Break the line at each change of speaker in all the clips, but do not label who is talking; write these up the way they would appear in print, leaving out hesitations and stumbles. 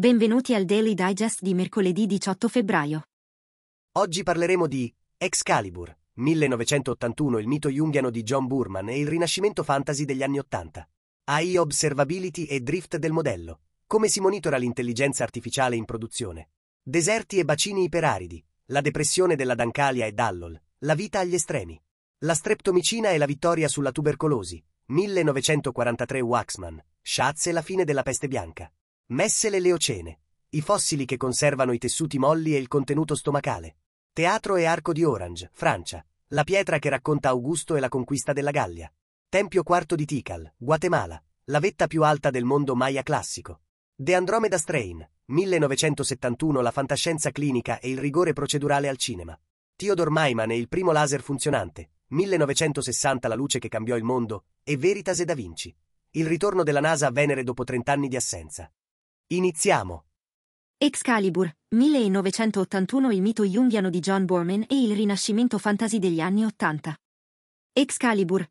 Benvenuti al Daily Digest di mercoledì 18 febbraio.
Oggi parleremo di Excalibur, 1981, il mito junghiano di John Boorman e il rinascimento fantasy degli anni '80. AI Observability e drift del modello. Come si monitora l'intelligenza artificiale in produzione. Deserti e bacini iperaridi. La depressione della Dancalia e Dallol. La vita agli estremi. La streptomicina e la vittoria sulla tubercolosi. 1943 Waxman. Schatz e la fine della peste bianca. Messel e l'Eocene. I fossili che conservano i tessuti molli e il contenuto stomacale. Teatro e Arco di Orange, Francia. La pietra che racconta Augusto e la conquista della Gallia. Tempio IV di Tikal, Guatemala. La vetta più alta del mondo Maya classico. The Andromeda Strain, 1971. La fantascienza clinica e il rigore procedurale al cinema. Theodore Maiman e il primo laser funzionante, 1960. La luce che cambiò il mondo, e Veritas e Da Vinci. Il ritorno della NASA a Venere dopo 30 anni di assenza. Iniziamo.
Excalibur, 1981, il mito junghiano di John Boorman e il rinascimento fantasy degli anni '80. Excalibur,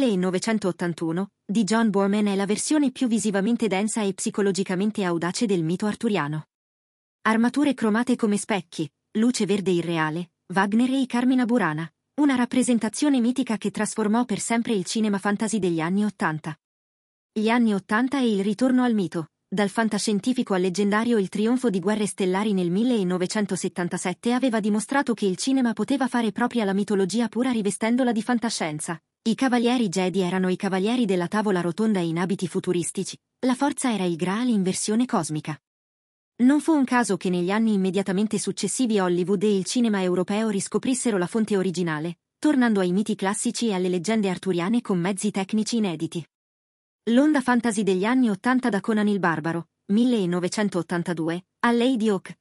1981, di John Boorman è la versione più visivamente densa e psicologicamente audace del mito arturiano. Armature cromate come specchi, luce verde irreale, Wagner e i Carmina Burana, una rappresentazione mitica che trasformò per sempre il cinema fantasy degli anni '80. Gli anni '80 e il ritorno al mito. Dal fantascientifico al leggendario, il trionfo di Guerre Stellari nel 1977 aveva dimostrato che il cinema poteva fare propria la mitologia pura rivestendola di fantascienza. I Cavalieri Jedi erano i Cavalieri della Tavola Rotonda in abiti futuristici, la forza era il Graal in versione cosmica. Non fu un caso che negli anni immediatamente successivi Hollywood e il cinema europeo riscoprissero la fonte originale, tornando ai miti classici e alle leggende arturiane con mezzi tecnici inediti. L'onda fantasy degli anni '80 da Conan il Barbaro, 1982, a Lady Hawk,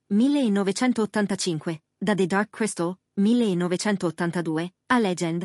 1985, da The Dark Crystal, 1982, a Legend,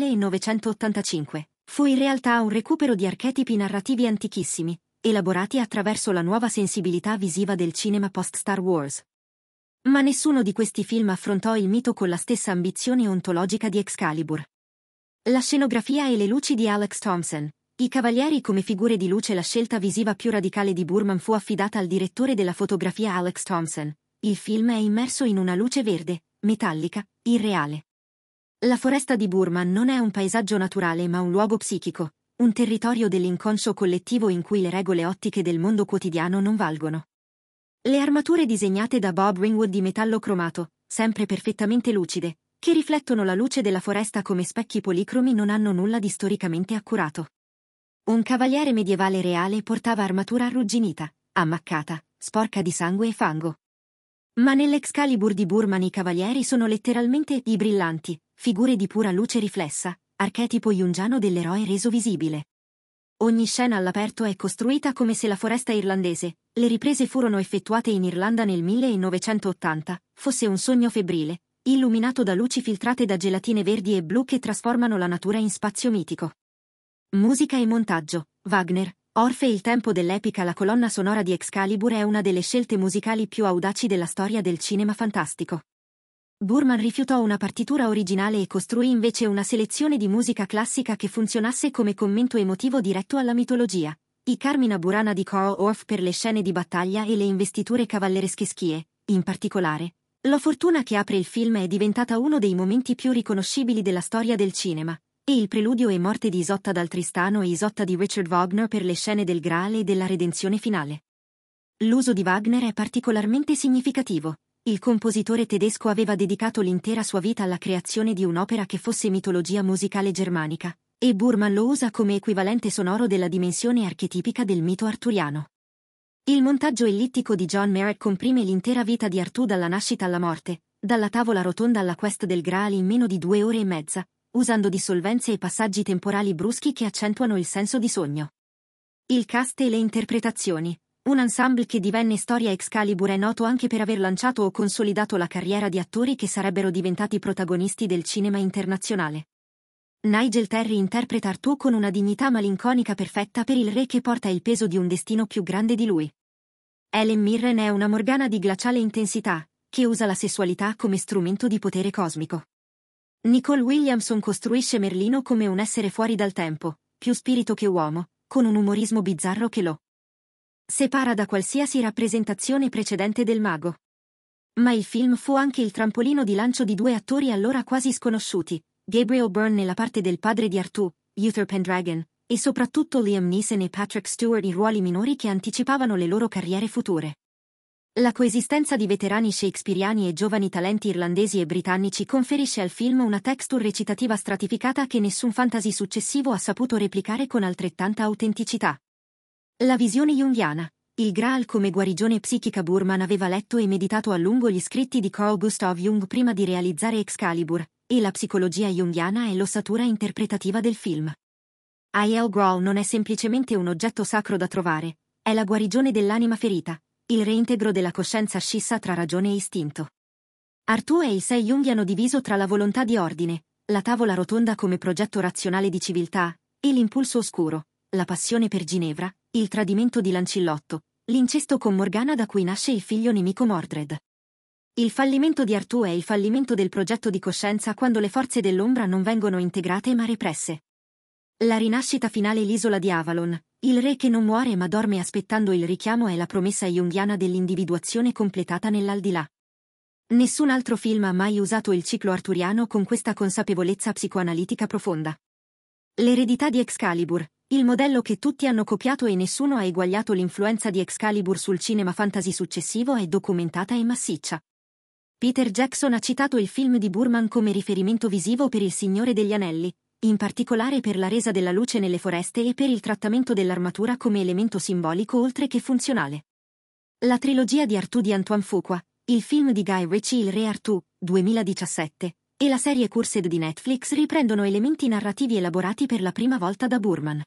1985, fu in realtà un recupero di archetipi narrativi antichissimi, elaborati attraverso la nuova sensibilità visiva del cinema post-Star Wars. Ma nessuno di questi film affrontò il mito con la stessa ambizione ontologica di Excalibur. La scenografia e le luci di Alex Thompson. I Cavalieri come figure di luce. La scelta visiva più radicale di Boorman fu affidata al direttore della fotografia Alex Thompson. Il film è immerso in una luce verde, metallica, irreale. La foresta di Boorman non è un paesaggio naturale ma un luogo psichico, un territorio dell'inconscio collettivo in cui le regole ottiche del mondo quotidiano non valgono. Le armature disegnate da Bob Ringwood di metallo cromato, sempre perfettamente lucide, che riflettono la luce della foresta come specchi policromi, non hanno nulla di storicamente accurato. Un cavaliere medievale reale portava armatura arrugginita, ammaccata, sporca di sangue e fango. Ma nell'Excalibur di Boorman i cavalieri sono letteralmente i brillanti, figure di pura luce riflessa, archetipo junghiano dell'eroe reso visibile. Ogni scena all'aperto è costruita come se la foresta irlandese, le riprese furono effettuate in Irlanda nel 1980, fosse un sogno febbrile, illuminato da luci filtrate da gelatine verdi e blu che trasformano la natura in spazio mitico. Musica e montaggio. Wagner, Orfe e il tempo dell'epica. La colonna sonora di Excalibur è una delle scelte musicali più audaci della storia del cinema fantastico. Boorman rifiutò una partitura originale e costruì invece una selezione di musica classica che funzionasse come commento emotivo diretto alla mitologia. I Carmina Burana di Carl Orff per le scene di battaglia e le investiture cavalleresche schie, in particolare. La fortuna che apre il film è diventata uno dei momenti più riconoscibili della storia del cinema, e il preludio e morte di Isotta dal Tristano e Isotta di Richard Wagner per le scene del Graal e della redenzione finale. L'uso di Wagner è particolarmente significativo. Il compositore tedesco aveva dedicato l'intera sua vita alla creazione di un'opera che fosse mitologia musicale germanica, e Boorman lo usa come equivalente sonoro della dimensione archetipica del mito arturiano. Il montaggio ellittico di John Merritt comprime l'intera vita di Artù dalla nascita alla morte, dalla tavola rotonda alla quest del Graal in meno di 2 ore e mezza, usando dissolvenze e passaggi temporali bruschi che accentuano il senso di sogno. Il cast e le interpretazioni. Un ensemble che divenne storia. Excalibur è noto anche per aver lanciato o consolidato la carriera di attori che sarebbero diventati protagonisti del cinema internazionale. Nigel Terry interpreta Artù con una dignità malinconica perfetta per il re che porta il peso di un destino più grande di lui. Helen Mirren è una Morgana di glaciale intensità, che usa la sessualità come strumento di potere cosmico. Nicole Williamson costruisce Merlino come un essere fuori dal tempo, più spirito che uomo, con un umorismo bizzarro che lo separa da qualsiasi rappresentazione precedente del mago. Ma il film fu anche il trampolino di lancio di due attori allora quasi sconosciuti, Gabriel Byrne nella parte del padre di Artù, Uther Pendragon, e soprattutto Liam Neeson e Patrick Stewart in ruoli minori che anticipavano le loro carriere future. La coesistenza di veterani shakespeariani e giovani talenti irlandesi e britannici conferisce al film una texture recitativa stratificata che nessun fantasy successivo ha saputo replicare con altrettanta autenticità. La visione junghiana. Il Graal come guarigione psichica. Boorman aveva letto e meditato a lungo gli scritti di Carl Gustav Jung prima di realizzare Excalibur, e la psicologia junghiana è l'ossatura interpretativa del film. Aiel Graal non è semplicemente un oggetto sacro da trovare, è la guarigione dell'anima ferita, il reintegro della coscienza scissa tra ragione e istinto. Artù è il sé junghiano diviso tra la volontà di ordine, la tavola rotonda come progetto razionale di civiltà, e l'impulso oscuro, la passione per Ginevra, il tradimento di Lancillotto, l'incesto con Morgana da cui nasce il figlio nemico Mordred. Il fallimento di Artù è il fallimento del progetto di coscienza quando le forze dell'ombra non vengono integrate ma represse. La rinascita finale. L'isola di Avalon, il re che non muore ma dorme aspettando il richiamo è la promessa junghiana dell'individuazione completata nell'aldilà. Nessun altro film ha mai usato il ciclo arturiano con questa consapevolezza psicoanalitica profonda. L'eredità di Excalibur, il modello che tutti hanno copiato e nessuno ha eguagliato. L'influenza di Excalibur sul cinema fantasy successivo è documentata e massiccia. Peter Jackson ha citato il film di Boorman come riferimento visivo per Il Signore degli Anelli, in particolare per la resa della luce nelle foreste e per il trattamento dell'armatura come elemento simbolico oltre che funzionale. La trilogia di Artù di Antoine Fuqua, il film di Guy Ritchie Il Re Artù, 2017, e la serie Cursed di Netflix riprendono elementi narrativi elaborati per la prima volta da Boorman.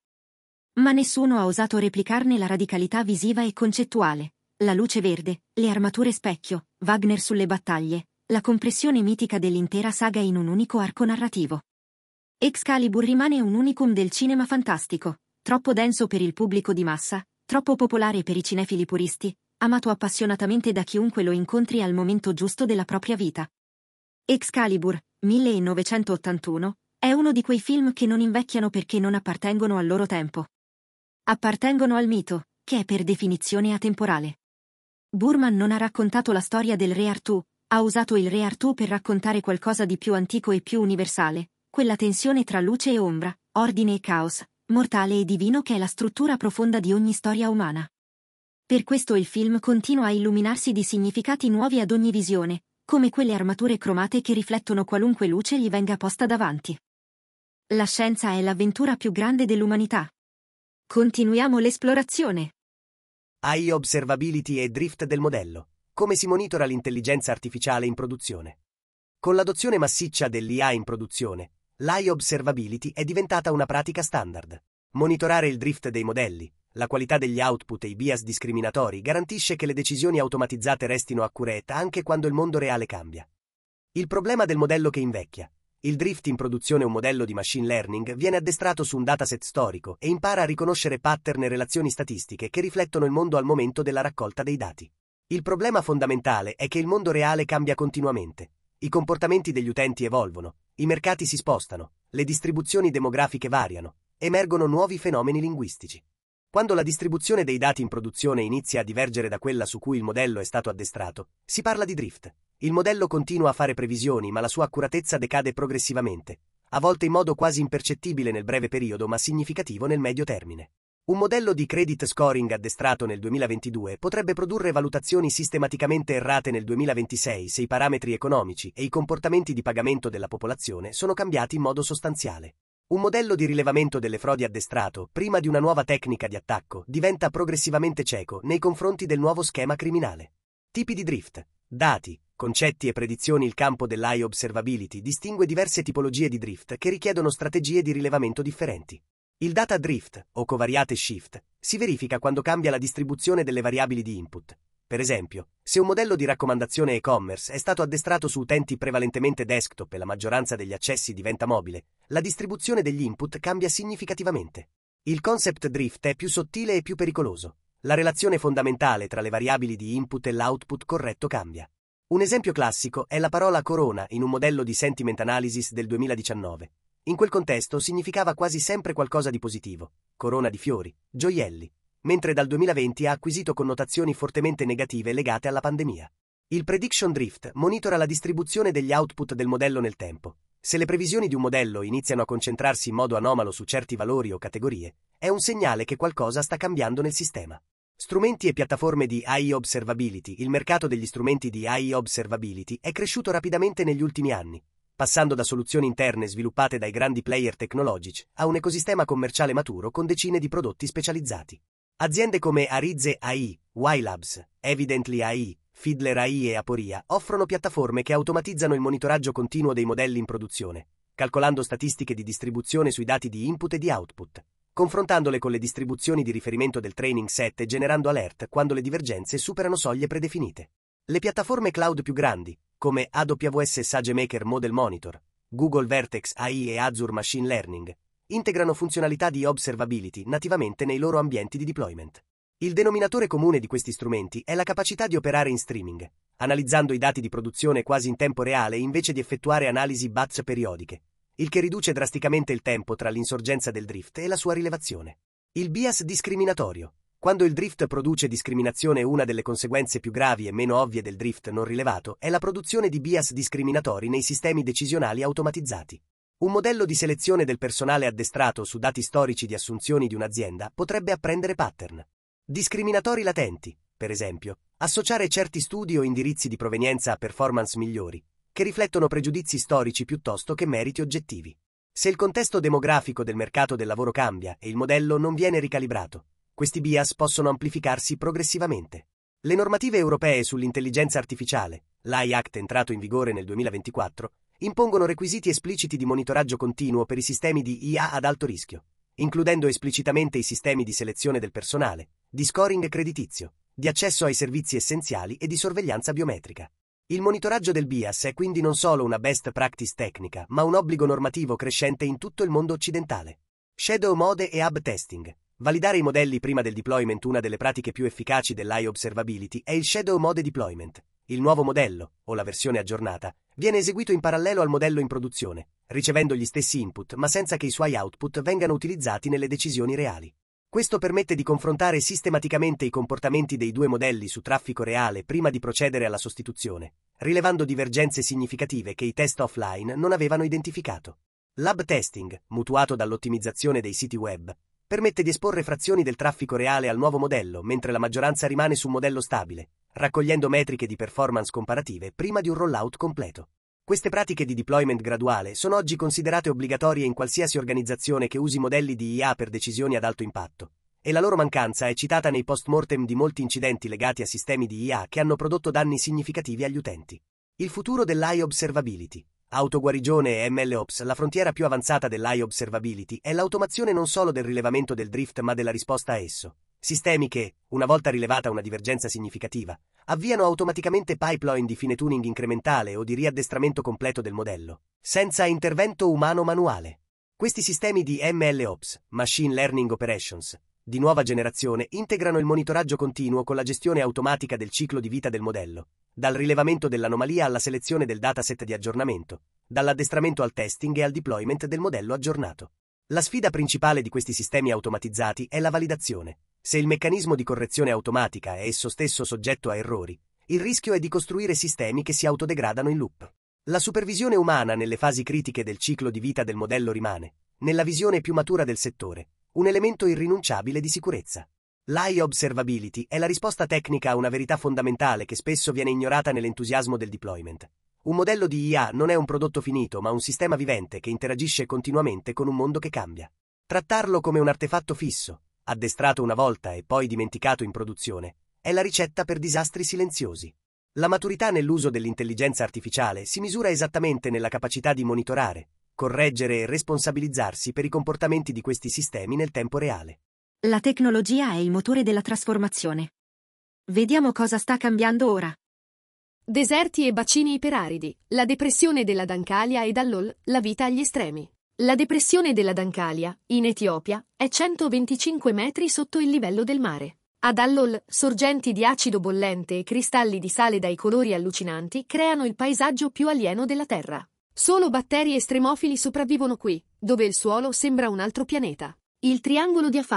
Ma nessuno ha osato replicarne la radicalità visiva e concettuale, la luce verde, le armature specchio, Wagner sulle battaglie, la compressione mitica dell'intera saga in un unico arco narrativo. Excalibur rimane un unicum del cinema fantastico, troppo denso per il pubblico di massa, troppo popolare per i cinefili puristi, amato appassionatamente da chiunque lo incontri al momento giusto della propria vita. Excalibur, 1981, è uno di quei film che non invecchiano perché non appartengono al loro tempo. Appartengono al mito, che è per definizione atemporale. Boorman non ha raccontato la storia del Re Artù, ha usato il Re Artù per raccontare qualcosa di più antico e più universale, quella tensione tra luce e ombra, ordine e caos, mortale e divino che è la struttura profonda di ogni storia umana. Per questo il film continua a illuminarsi di significati nuovi ad ogni visione, come quelle armature cromate che riflettono qualunque luce gli venga posta davanti. La scienza è l'avventura più grande dell'umanità. Continuiamo l'esplorazione.
AI Observability e Drift del modello. Come si monitora l'intelligenza artificiale in produzione? Con l'adozione massiccia dell'IA in produzione, l'AI Observability è diventata una pratica standard. Monitorare il drift dei modelli, la qualità degli output e i bias discriminatori garantisce che le decisioni automatizzate restino accurate anche quando il mondo reale cambia. Il problema del modello che invecchia. Il drift in produzione. Un modello di machine learning viene addestrato su un dataset storico e impara a riconoscere pattern e relazioni statistiche che riflettono il mondo al momento della raccolta dei dati. Il problema fondamentale è che il mondo reale cambia continuamente. I comportamenti degli utenti evolvono, i mercati si spostano, le distribuzioni demografiche variano, emergono nuovi fenomeni linguistici. Quando la distribuzione dei dati in produzione inizia a divergere da quella su cui il modello è stato addestrato, si parla di drift. Il modello continua a fare previsioni ma la sua accuratezza decade progressivamente, a volte in modo quasi impercettibile nel breve periodo ma significativo nel medio termine. Un modello di credit scoring addestrato nel 2022 potrebbe produrre valutazioni sistematicamente errate nel 2026 se i parametri economici e i comportamenti di pagamento della popolazione sono cambiati in modo sostanziale. Un modello di rilevamento delle frodi addestrato, prima di una nuova tecnica di attacco, diventa progressivamente cieco nei confronti del nuovo schema criminale. Tipi di drift. Dati, concetti e predizioni. Il campo dell'AI Observability distingue diverse tipologie di drift che richiedono strategie di rilevamento differenti. Il data drift, o covariate shift, si verifica quando cambia la distribuzione delle variabili di input. Per esempio, se un modello di raccomandazione e-commerce è stato addestrato su utenti prevalentemente desktop e la maggioranza degli accessi diventa mobile, la distribuzione degli input cambia significativamente. Il concept drift è più sottile e più pericoloso. La relazione fondamentale tra le variabili di input e l'output corretto cambia. Un esempio classico è la parola corona in un modello di sentiment analysis del 2019. In quel contesto significava quasi sempre qualcosa di positivo, corona di fiori, gioielli. mentre dal 2020 ha acquisito connotazioni fortemente negative legate alla pandemia. Il Prediction Drift monitora la distribuzione degli output del modello nel tempo. Se le previsioni di un modello iniziano a concentrarsi in modo anomalo su certi valori o categorie, è un segnale che qualcosa sta cambiando nel sistema. Strumenti e piattaforme di AI Observability. Il mercato degli strumenti di AI Observability è cresciuto rapidamente negli ultimi anni, passando da soluzioni interne sviluppate dai grandi player tecnologici a un ecosistema commerciale maturo con decine di prodotti specializzati. Aziende come Arize AI, Y-Labs, Evidently AI, Fiddler AI e Aporia offrono piattaforme che automatizzano il monitoraggio continuo dei modelli in produzione, calcolando statistiche di distribuzione sui dati di input e di output, confrontandole con le distribuzioni di riferimento del training set e generando alert quando le divergenze superano soglie predefinite. Le piattaforme cloud più grandi, come AWS SageMaker Model Monitor, Google Vertex AI e Azure Machine Learning, integrano funzionalità di observability nativamente nei loro ambienti di deployment. Il denominatore comune di questi strumenti è la capacità di operare in streaming, analizzando i dati di produzione quasi in tempo reale invece di effettuare analisi batch periodiche, il che riduce drasticamente il tempo tra l'insorgenza del drift e la sua rilevazione. Il bias discriminatorio. Quando il drift produce discriminazione, una delle conseguenze più gravi e meno ovvie del drift non rilevato è la produzione di bias discriminatori nei sistemi decisionali automatizzati. Un modello di selezione del personale addestrato su dati storici di assunzioni di un'azienda potrebbe apprendere pattern discriminatori latenti, per esempio, associare certi studi o indirizzi di provenienza a performance migliori, che riflettono pregiudizi storici piuttosto che meriti oggettivi. Se il contesto demografico del mercato del lavoro cambia e il modello non viene ricalibrato, questi bias possono amplificarsi progressivamente. Le normative europee sull'intelligenza artificiale, l'AI Act entrato in vigore nel 2024, impongono requisiti espliciti di monitoraggio continuo per i sistemi di IA ad alto rischio, includendo esplicitamente i sistemi di selezione del personale, di scoring creditizio, di accesso ai servizi essenziali e di sorveglianza biometrica. Il monitoraggio del bias è quindi non solo una best practice tecnica, ma un obbligo normativo crescente in tutto il mondo occidentale. Shadow mode e hub testing. Validare i modelli prima del deployment. Una delle pratiche più efficaci dell'AI Observability è il Shadow Mode Deployment. Il nuovo modello, o la versione aggiornata, viene eseguito in parallelo al modello in produzione, ricevendo gli stessi input ma senza che i suoi output vengano utilizzati nelle decisioni reali. Questo permette di confrontare sistematicamente i comportamenti dei due modelli su traffico reale prima di procedere alla sostituzione, rilevando divergenze significative che i test offline non avevano identificato. L'hub testing, mutuato dall'ottimizzazione dei siti web, permette di esporre frazioni del traffico reale al nuovo modello mentre la maggioranza rimane su un modello stabile, raccogliendo metriche di performance comparative prima di un rollout completo. Queste pratiche di deployment graduale sono oggi considerate obbligatorie in qualsiasi organizzazione che usi modelli di IA per decisioni ad alto impatto, e la loro mancanza è citata nei post-mortem di molti incidenti legati a sistemi di IA che hanno prodotto danni significativi agli utenti. Il futuro dell'AI Observability. Autoguarigione e MLOps. La frontiera più avanzata dell'AI Observability è l'automazione non solo del rilevamento del drift ma della risposta a esso. Sistemi che, una volta rilevata una divergenza significativa, avviano automaticamente pipeline di fine tuning incrementale o di riaddestramento completo del modello, senza intervento umano manuale. Questi sistemi di MLOps, Machine Learning Operations, di nuova generazione integrano il monitoraggio continuo con la gestione automatica del ciclo di vita del modello, dal rilevamento dell'anomalia alla selezione del dataset di aggiornamento, dall'addestramento al testing e al deployment del modello aggiornato. La sfida principale di questi sistemi automatizzati è la validazione. Se il meccanismo di correzione automatica è esso stesso soggetto a errori, il rischio è di costruire sistemi che si autodegradano in loop. La supervisione umana nelle fasi critiche del ciclo di vita del modello rimane, nella visione più matura del settore, un elemento irrinunciabile di sicurezza. L'AI Observability è la risposta tecnica a una verità fondamentale che spesso viene ignorata nell'entusiasmo del deployment. Un modello di IA non è un prodotto finito, ma un sistema vivente che interagisce continuamente con un mondo che cambia. Trattarlo come un artefatto fisso, addestrato una volta e poi dimenticato in produzione, è la ricetta per disastri silenziosi. La maturità nell'uso dell'intelligenza artificiale si misura esattamente nella capacità di monitorare, correggere e responsabilizzarsi per i comportamenti di questi sistemi nel tempo reale.
La tecnologia è il motore della trasformazione. Vediamo cosa sta cambiando ora.
Deserti e bacini iperaridi, la depressione della Dancalia e dall'Ol, la vita agli estremi. La depressione della Dancalia, in Etiopia, è 125 metri sotto il livello del mare. Ad Allol, sorgenti di acido bollente e cristalli di sale dai colori allucinanti creano il paesaggio più alieno della Terra. Solo batteri estremofili sopravvivono qui, dove il suolo sembra un altro pianeta. Il triangolo di Afar,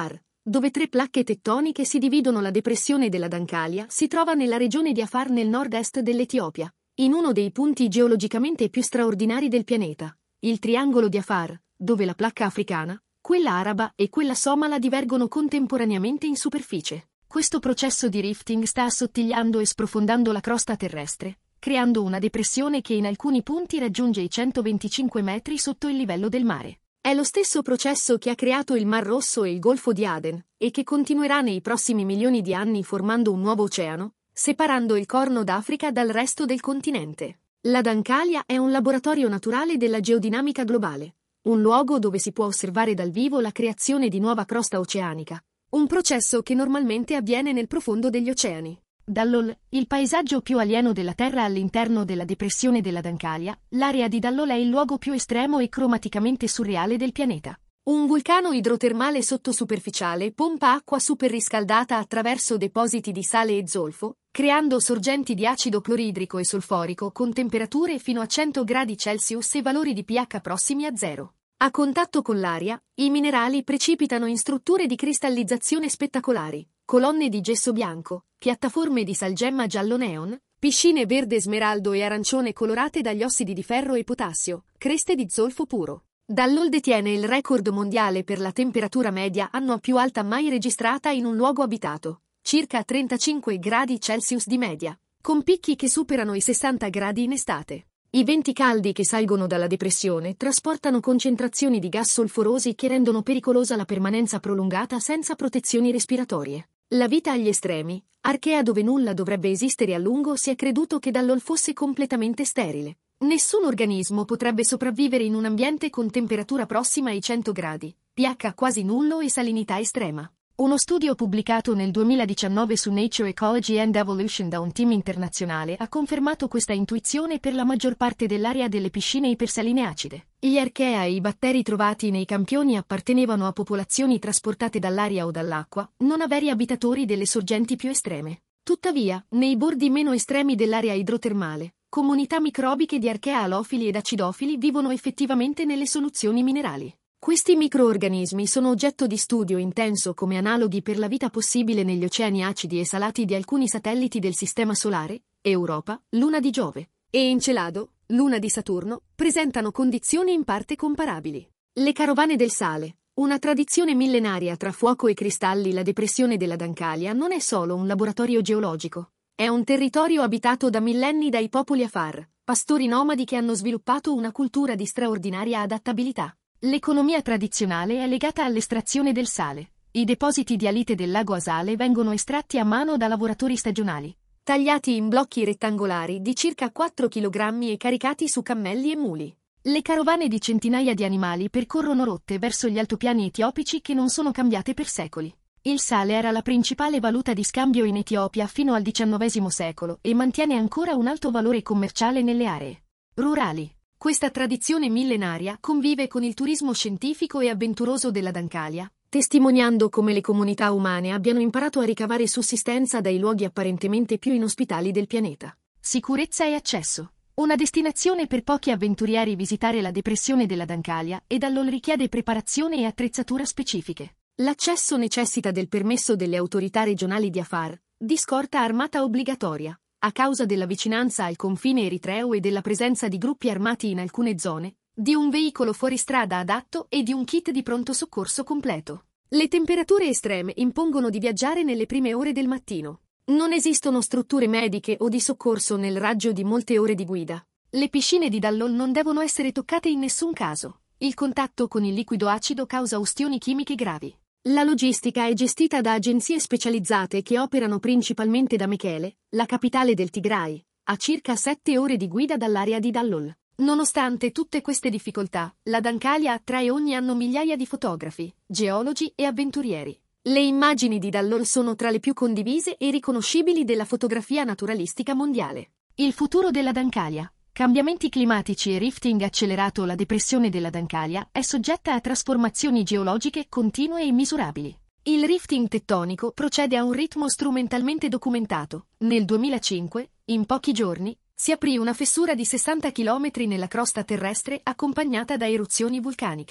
dove 3 placche tettoniche si dividono. La depressione della Dancalia si trova nella regione di Afar nel nord-est dell'Etiopia, in uno dei punti geologicamente più straordinari del pianeta, il triangolo di Afar, dove la placca africana, quella araba e quella somala divergono contemporaneamente in superficie. Questo processo di rifting sta assottigliando e sprofondando la crosta terrestre, creando una depressione che in alcuni punti raggiunge i 125 metri sotto il livello del mare. È lo stesso processo che ha creato il Mar Rosso e il Golfo di Aden, e che continuerà nei prossimi milioni di anni formando un nuovo oceano, separando il Corno d'Africa dal resto del continente. La Dancalia è un laboratorio naturale della geodinamica globale, un luogo dove si può osservare dal vivo la creazione di nuova crosta oceanica, un processo che normalmente avviene nel profondo degli oceani. Dallol, il paesaggio più alieno della Terra all'interno della depressione della Dancalia, l'area di Dallol è il luogo più estremo e cromaticamente surreale del pianeta. Un vulcano idrotermale sottosuperficiale pompa acqua superriscaldata attraverso depositi di sale e zolfo, creando sorgenti di acido cloridrico e solforico con temperature fino a 100 gradi Celsius e valori di pH prossimi a zero. A contatto con l'aria, i minerali precipitano in strutture di cristallizzazione spettacolari, colonne di gesso bianco, piattaforme di salgemma giallo neon, piscine verde smeraldo e arancione colorate dagli ossidi di ferro e potassio, creste di zolfo puro. Dallol detiene il record mondiale per la temperatura media annuale più alta mai registrata in un luogo abitato, circa 35 gradi Celsius di media, con picchi che superano i 60 gradi in estate. I venti caldi che salgono dalla depressione trasportano concentrazioni di gas solforosi che rendono pericolosa la permanenza prolungata senza protezioni respiratorie. La vita agli estremi, archea dove nulla dovrebbe esistere a lungo, si è creduto che Dallol fosse completamente sterile. Nessun organismo potrebbe sopravvivere in un ambiente con temperatura prossima ai 100 gradi, pH quasi nullo e salinità estrema. Uno studio pubblicato nel 2019 su Nature Ecology and Evolution da un team internazionale ha confermato questa intuizione per la maggior parte dell'area delle piscine ipersaline acide. Gli archea e i batteri trovati nei campioni appartenevano a popolazioni trasportate dall'aria o dall'acqua, non a veri abitatori delle sorgenti più estreme. Tuttavia, nei bordi meno estremi dell'area idrotermale, comunità microbiche di archea alofili ed acidofili vivono effettivamente nelle soluzioni minerali. Questi microorganismi sono oggetto di studio intenso come analoghi per la vita possibile negli oceani acidi e salati di alcuni satelliti del Sistema Solare, Europa, Luna di Giove, e Encelado, Luna di Saturno, presentano condizioni in parte comparabili. Le carovane del sale, una tradizione millenaria tra fuoco e cristalli. La depressione della Dancalia non è solo un laboratorio geologico, è un territorio abitato da millenni dai popoli Afar, pastori nomadi che hanno sviluppato una cultura di straordinaria adattabilità. L'economia tradizionale è legata all'estrazione del sale. I depositi di alite del lago Asale vengono estratti a mano da lavoratori stagionali, tagliati in blocchi rettangolari di circa 4 kg e caricati su cammelli e muli. Le carovane di centinaia di animali percorrono rotte verso gli altopiani etiopici che non sono cambiate per secoli. Il sale era la principale valuta di scambio in Etiopia fino al XIX secolo e mantiene ancora un alto valore commerciale nelle aree rurali. Questa tradizione millenaria convive con il turismo scientifico e avventuroso della Dancalia, testimoniando come le comunità umane abbiano imparato a ricavare sussistenza dai luoghi apparentemente più inospitali del pianeta. Sicurezza e accesso. Una destinazione per pochi avventurieri. Visitare la depressione della Dancalia e Dallol richiede preparazione e attrezzatura specifiche. L'accesso necessita del permesso delle autorità regionali di Afar, di scorta armata obbligatoria, a causa della vicinanza al confine eritreo e della presenza di gruppi armati in alcune zone, di un veicolo fuoristrada adatto e di un kit di pronto soccorso completo. Le temperature estreme impongono di viaggiare nelle prime ore del mattino. Non esistono strutture mediche o di soccorso nel raggio di molte ore di guida. Le piscine di Dallol non devono essere toccate in nessun caso. Il contatto con il liquido acido causa ustioni chimiche gravi. La logistica è gestita da agenzie specializzate che operano principalmente da Mekele, la capitale del Tigray, a circa 7 ore di guida dall'area di Dallol. Nonostante tutte queste difficoltà, la Dancalia attrae ogni anno migliaia di fotografi, geologi e avventurieri. Le immagini di Dallol sono tra le più condivise e riconoscibili della fotografia naturalistica mondiale. Il futuro della Dancalia. Cambiamenti climatici e rifting accelerato. La depressione della Dancalia è soggetta a trasformazioni geologiche continue e misurabili. Il rifting tettonico procede a un ritmo strumentalmente documentato. Nel 2005, in pochi giorni, si aprì una fessura di 60 km nella crosta terrestre accompagnata da eruzioni vulcaniche.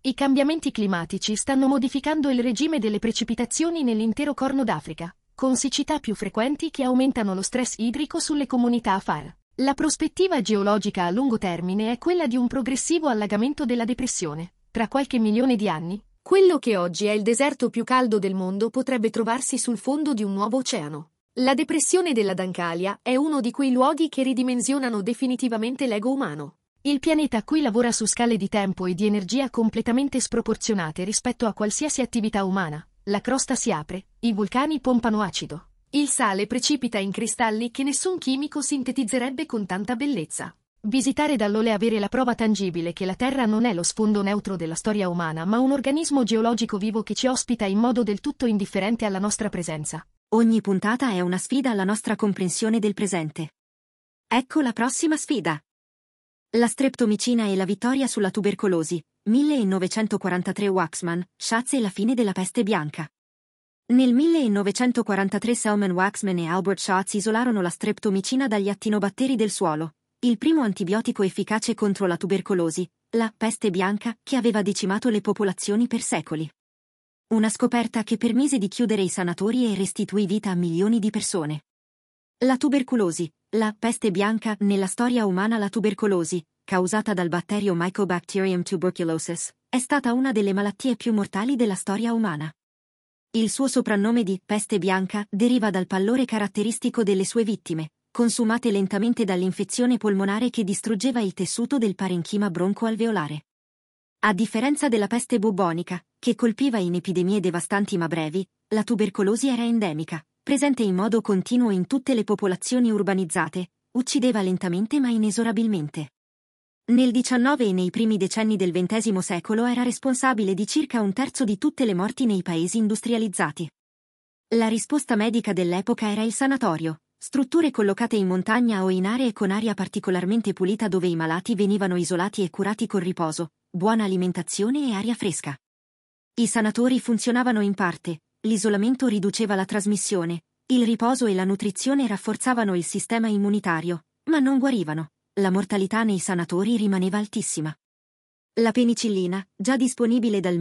I cambiamenti climatici stanno modificando il regime delle precipitazioni nell'intero Corno d'Africa, con siccità più frequenti che aumentano lo stress idrico sulle comunità AFAR. La prospettiva geologica a lungo termine è quella di un progressivo allagamento della depressione. Tra qualche milione di anni, quello che oggi è il deserto più caldo del mondo potrebbe trovarsi sul fondo di un nuovo oceano. La depressione della Dancalia è uno di quei luoghi che ridimensionano definitivamente l'ego umano. Il pianeta qui lavora su scale di tempo e di energia completamente sproporzionate rispetto a qualsiasi attività umana. La crosta si apre, i vulcani pompano acido. Il sale precipita in cristalli che nessun chimico sintetizzerebbe con tanta bellezza. Visitare Dall'Ole è avere la prova tangibile che la Terra non è lo sfondo neutro della storia umana, ma un organismo geologico vivo che ci ospita in modo del tutto indifferente alla nostra presenza.
Ogni puntata è una sfida alla nostra comprensione del presente. Ecco la prossima sfida. La streptomicina e la vittoria sulla tubercolosi, 1943. Waxman, Schatz e la fine della peste bianca. Nel 1943 Selman Waxman e Albert Schatz isolarono la streptomicina dagli attinobatteri del suolo, il primo antibiotico efficace contro la tubercolosi, la peste bianca, che aveva decimato le popolazioni per secoli. Una scoperta che permise di chiudere i sanatori e restituì vita a milioni di persone. La tubercolosi, la peste bianca. Nella storia umana la tubercolosi, causata dal batterio Mycobacterium tuberculosis, è stata una delle malattie più mortali della storia umana. Il suo soprannome di peste bianca deriva dal pallore caratteristico delle sue vittime, consumate lentamente dall'infezione polmonare che distruggeva il tessuto del parenchima bronco-alveolare. A differenza della peste bubbonica, che colpiva in epidemie devastanti ma brevi, la tubercolosi era endemica, presente in modo continuo in tutte le popolazioni urbanizzate, uccideva lentamente ma inesorabilmente. Nel XIX e nei primi decenni del XX secolo era responsabile di circa un terzo di tutte le morti nei paesi industrializzati. La risposta medica dell'epoca era il sanatorio, strutture collocate in montagna o in aree con aria particolarmente pulita dove i malati venivano isolati e curati con riposo, buona alimentazione e aria fresca. I sanatori funzionavano in parte, l'isolamento riduceva la trasmissione, il riposo e la nutrizione rafforzavano il sistema immunitario, ma non guarivano. La mortalità nei sanatori rimaneva altissima. La penicillina, già disponibile dal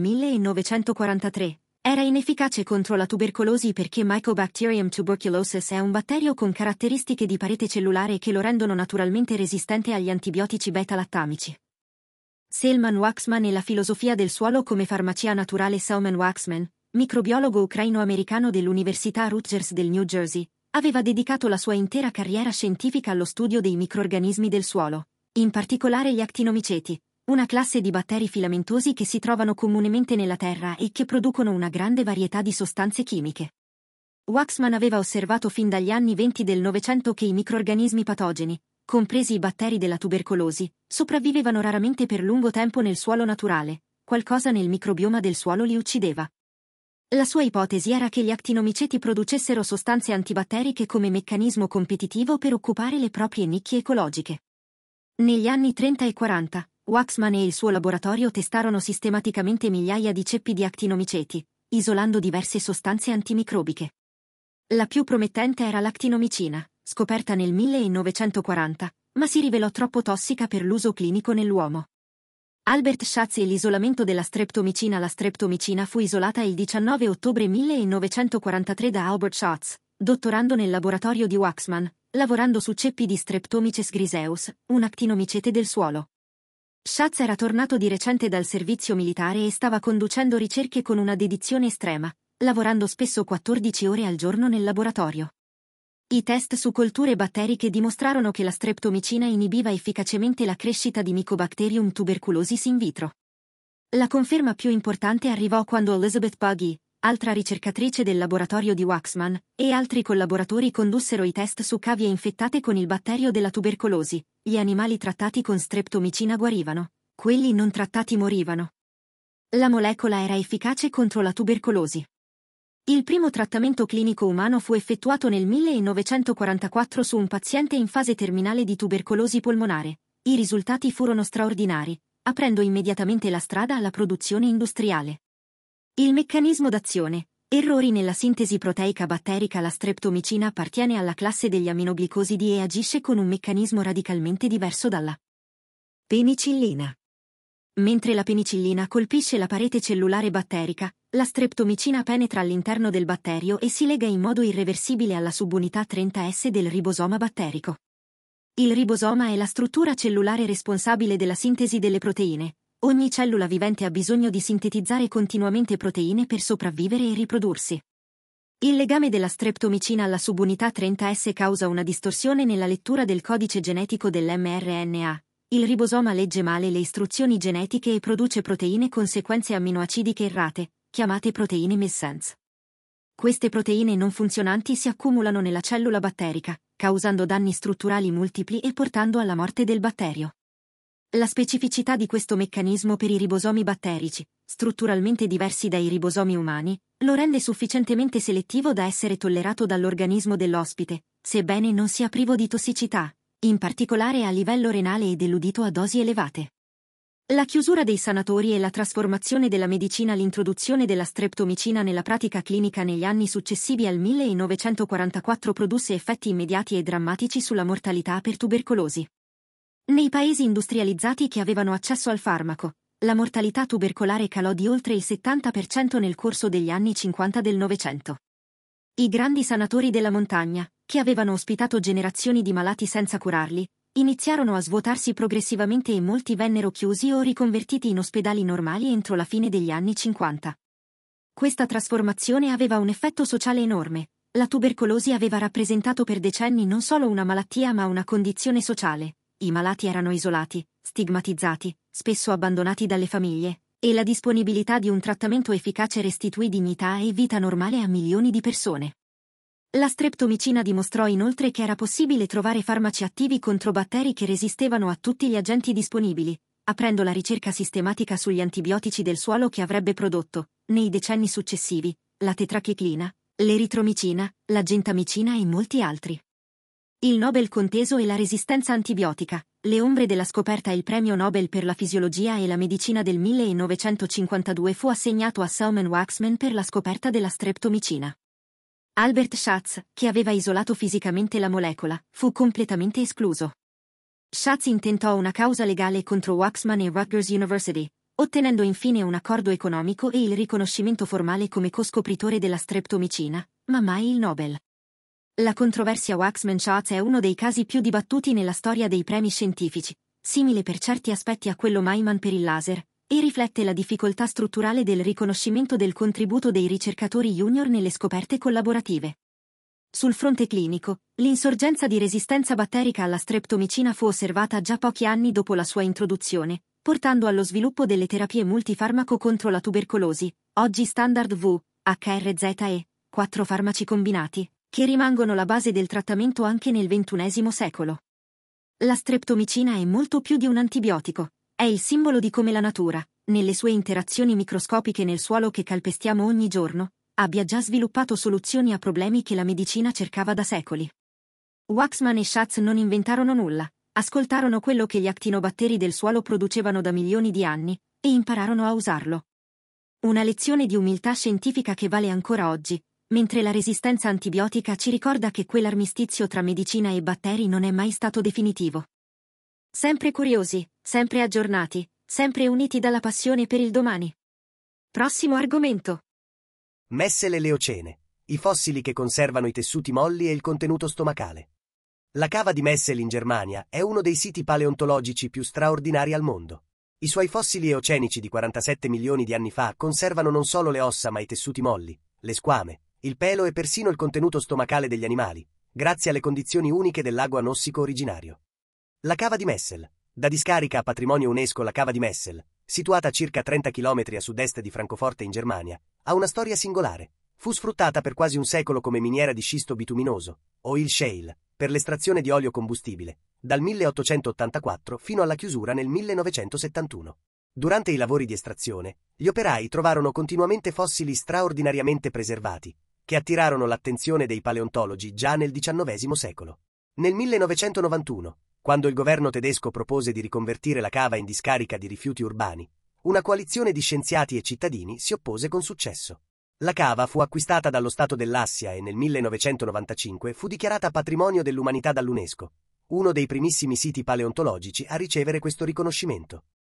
1943, era inefficace contro la tubercolosi perché Mycobacterium tuberculosis è un batterio con caratteristiche di parete cellulare che lo rendono naturalmente resistente agli antibiotici beta-lattamici. Selman Waxman e la filosofia del suolo come farmacia naturale. Selman Waxman, microbiologo ucraino-americano dell'Università Rutgers del New Jersey, aveva dedicato la sua intera carriera scientifica allo studio dei microrganismi del suolo, in particolare gli actinomiceti, una classe di batteri filamentosi che si trovano comunemente nella terra e che producono una grande varietà di sostanze chimiche. Waxman aveva osservato fin dagli anni 20 del Novecento che i microrganismi patogeni, compresi i batteri della tubercolosi, sopravvivevano raramente per lungo tempo nel suolo naturale, qualcosa nel microbioma del suolo li uccideva. La sua ipotesi era che gli actinomiceti producessero sostanze antibatteriche come meccanismo competitivo per occupare le proprie nicchie ecologiche. Negli anni 30 e 40, Waxman e il suo laboratorio testarono sistematicamente migliaia di ceppi di actinomiceti, isolando diverse sostanze antimicrobiche. La più promettente era l'actinomicina, scoperta nel 1940, ma si rivelò troppo tossica per l'uso clinico nell'uomo. Albert Schatz e l'isolamento della streptomicina. La streptomicina fu isolata il 19 ottobre 1943 da Albert Schatz, dottorando nel laboratorio di Waxman, lavorando su ceppi di Streptomyces griseus, un actinomicete del suolo. Schatz era tornato di recente dal servizio militare e stava conducendo ricerche con una dedizione estrema, lavorando spesso 14 ore al giorno nel laboratorio. I test su colture batteriche dimostrarono che la streptomicina inibiva efficacemente la crescita di Mycobacterium tuberculosis in vitro. La conferma più importante arrivò quando Elizabeth Buggy, altra ricercatrice del laboratorio di Waxman, e altri collaboratori condussero i test su cavie infettate con il batterio della tubercolosi. Gli animali trattati con streptomicina guarivano, quelli non trattati morivano. La molecola era efficace contro la tubercolosi. Il primo trattamento clinico umano fu effettuato nel 1944 su un paziente in fase terminale di tubercolosi polmonare. I risultati furono straordinari, aprendo immediatamente la strada alla produzione industriale. Il meccanismo d'azione. Errori nella sintesi proteica batterica. La streptomicina appartiene alla classe degli aminoglicosidi e agisce con un meccanismo radicalmente diverso dalla penicillina. Mentre la penicillina colpisce la parete cellulare batterica, la streptomicina penetra all'interno del batterio e si lega in modo irreversibile alla subunità 30S del ribosoma batterico. Il ribosoma è la struttura cellulare responsabile della sintesi delle proteine. Ogni cellula vivente ha bisogno di sintetizzare continuamente proteine per sopravvivere e riprodursi. Il legame della streptomicina alla subunità 30S causa una distorsione nella lettura del codice genetico dell'mRNA. Il ribosoma legge male le istruzioni genetiche e produce proteine con sequenze amminoacidiche errate, chiamate proteine missense. Queste proteine non funzionanti si accumulano nella cellula batterica, causando danni strutturali multipli e portando alla morte del batterio. La specificità di questo meccanismo per i ribosomi batterici, strutturalmente diversi dai ribosomi umani, lo rende sufficientemente selettivo da essere tollerato dall'organismo dell'ospite, sebbene non sia privo di tossicità, in particolare a livello renale ed eludito a dosi elevate. La chiusura dei sanatori e la trasformazione della medicina all'introduzione della streptomicina nella pratica clinica negli anni successivi al 1944 produsse effetti immediati e drammatici sulla mortalità per tubercolosi. Nei paesi industrializzati che avevano accesso al farmaco, la mortalità tubercolare calò di oltre il 70% nel corso degli anni 50 del Novecento. I grandi sanatori della montagna, che avevano ospitato generazioni di malati senza curarli, iniziarono a svuotarsi progressivamente e molti vennero chiusi o riconvertiti in ospedali normali entro la fine degli anni 50. Questa trasformazione aveva un effetto sociale enorme. La tubercolosi aveva rappresentato per decenni non solo una malattia ma una condizione sociale. I malati erano isolati, stigmatizzati, spesso abbandonati dalle famiglie, e la disponibilità di un trattamento efficace restituì dignità e vita normale a milioni di persone. La streptomicina dimostrò inoltre che era possibile trovare farmaci attivi contro batteri che resistevano a tutti gli agenti disponibili, aprendo la ricerca sistematica sugli antibiotici del suolo che avrebbe prodotto, nei decenni successivi, la tetrachiclina, l'eritromicina, la gentamicina e molti altri. Il Nobel conteso e la resistenza antibiotica, le ombre della scoperta. Il premio Nobel per la fisiologia e la medicina del 1952 fu assegnato a Salman Waxman per la scoperta della streptomicina. Albert Schatz, che aveva isolato fisicamente la molecola, fu completamente escluso. Schatz intentò una causa legale contro Waxman e Rutgers University, ottenendo infine un accordo economico e il riconoscimento formale come coscopritore della streptomicina, ma mai il Nobel. La controversia Waxman-Schatz è uno dei casi più dibattuti nella storia dei premi scientifici, simile per certi aspetti a quello Maiman per il laser, e riflette la difficoltà strutturale del riconoscimento del contributo dei ricercatori junior nelle scoperte collaborative. Sul fronte clinico, l'insorgenza di resistenza batterica alla streptomicina fu osservata già pochi anni dopo la sua introduzione, portando allo sviluppo delle terapie multifarmaco contro la tubercolosi, oggi standard V, HRZE, 4 farmaci combinati, che rimangono la base del trattamento anche nel XXI secolo. La streptomicina è molto più di un antibiotico, è il simbolo di come la natura, nelle sue interazioni microscopiche nel suolo che calpestiamo ogni giorno, abbia già sviluppato soluzioni a problemi che la medicina cercava da secoli. Waxman e Schatz non inventarono nulla, ascoltarono quello che gli actinobatteri del suolo producevano da milioni di anni, e impararono a usarlo. Una lezione di umiltà scientifica che vale ancora oggi, mentre la resistenza antibiotica ci ricorda che quell'armistizio tra medicina e batteri non è mai stato definitivo. Sempre curiosi, sempre aggiornati, sempre uniti dalla passione per il domani. Prossimo argomento.
Messel e l'Eocene, i fossili che conservano i tessuti molli e il contenuto stomacale. La cava di Messel in Germania è uno dei siti paleontologici più straordinari al mondo. I suoi fossili eocenici di 47 milioni di anni fa conservano non solo le ossa ma i tessuti molli, le squame, il pelo e persino il contenuto stomacale degli animali, grazie alle condizioni uniche del lago anossico originario. La cava di Messel, da discarica a patrimonio UNESCO. La cava di Messel, situata a circa 30 km a sud-est di Francoforte in Germania, ha una storia singolare. Fu sfruttata per quasi un secolo come miniera di scisto bituminoso, oil shale, per l'estrazione di olio combustibile, dal 1884 fino alla chiusura nel 1971. Durante i lavori di estrazione, gli operai trovarono continuamente fossili straordinariamente preservati, che attirarono l'attenzione dei paleontologi già nel XIX secolo. Nel 1991, quando il governo tedesco propose di riconvertire la cava in discarica di rifiuti urbani, una coalizione di scienziati e cittadini si oppose con successo. La cava fu acquistata dallo Stato dell'Assia e nel 1995 fu dichiarata patrimonio dell'umanità dall'UNESCO, uno dei primissimi siti paleontologici a ricevere questo riconoscimento.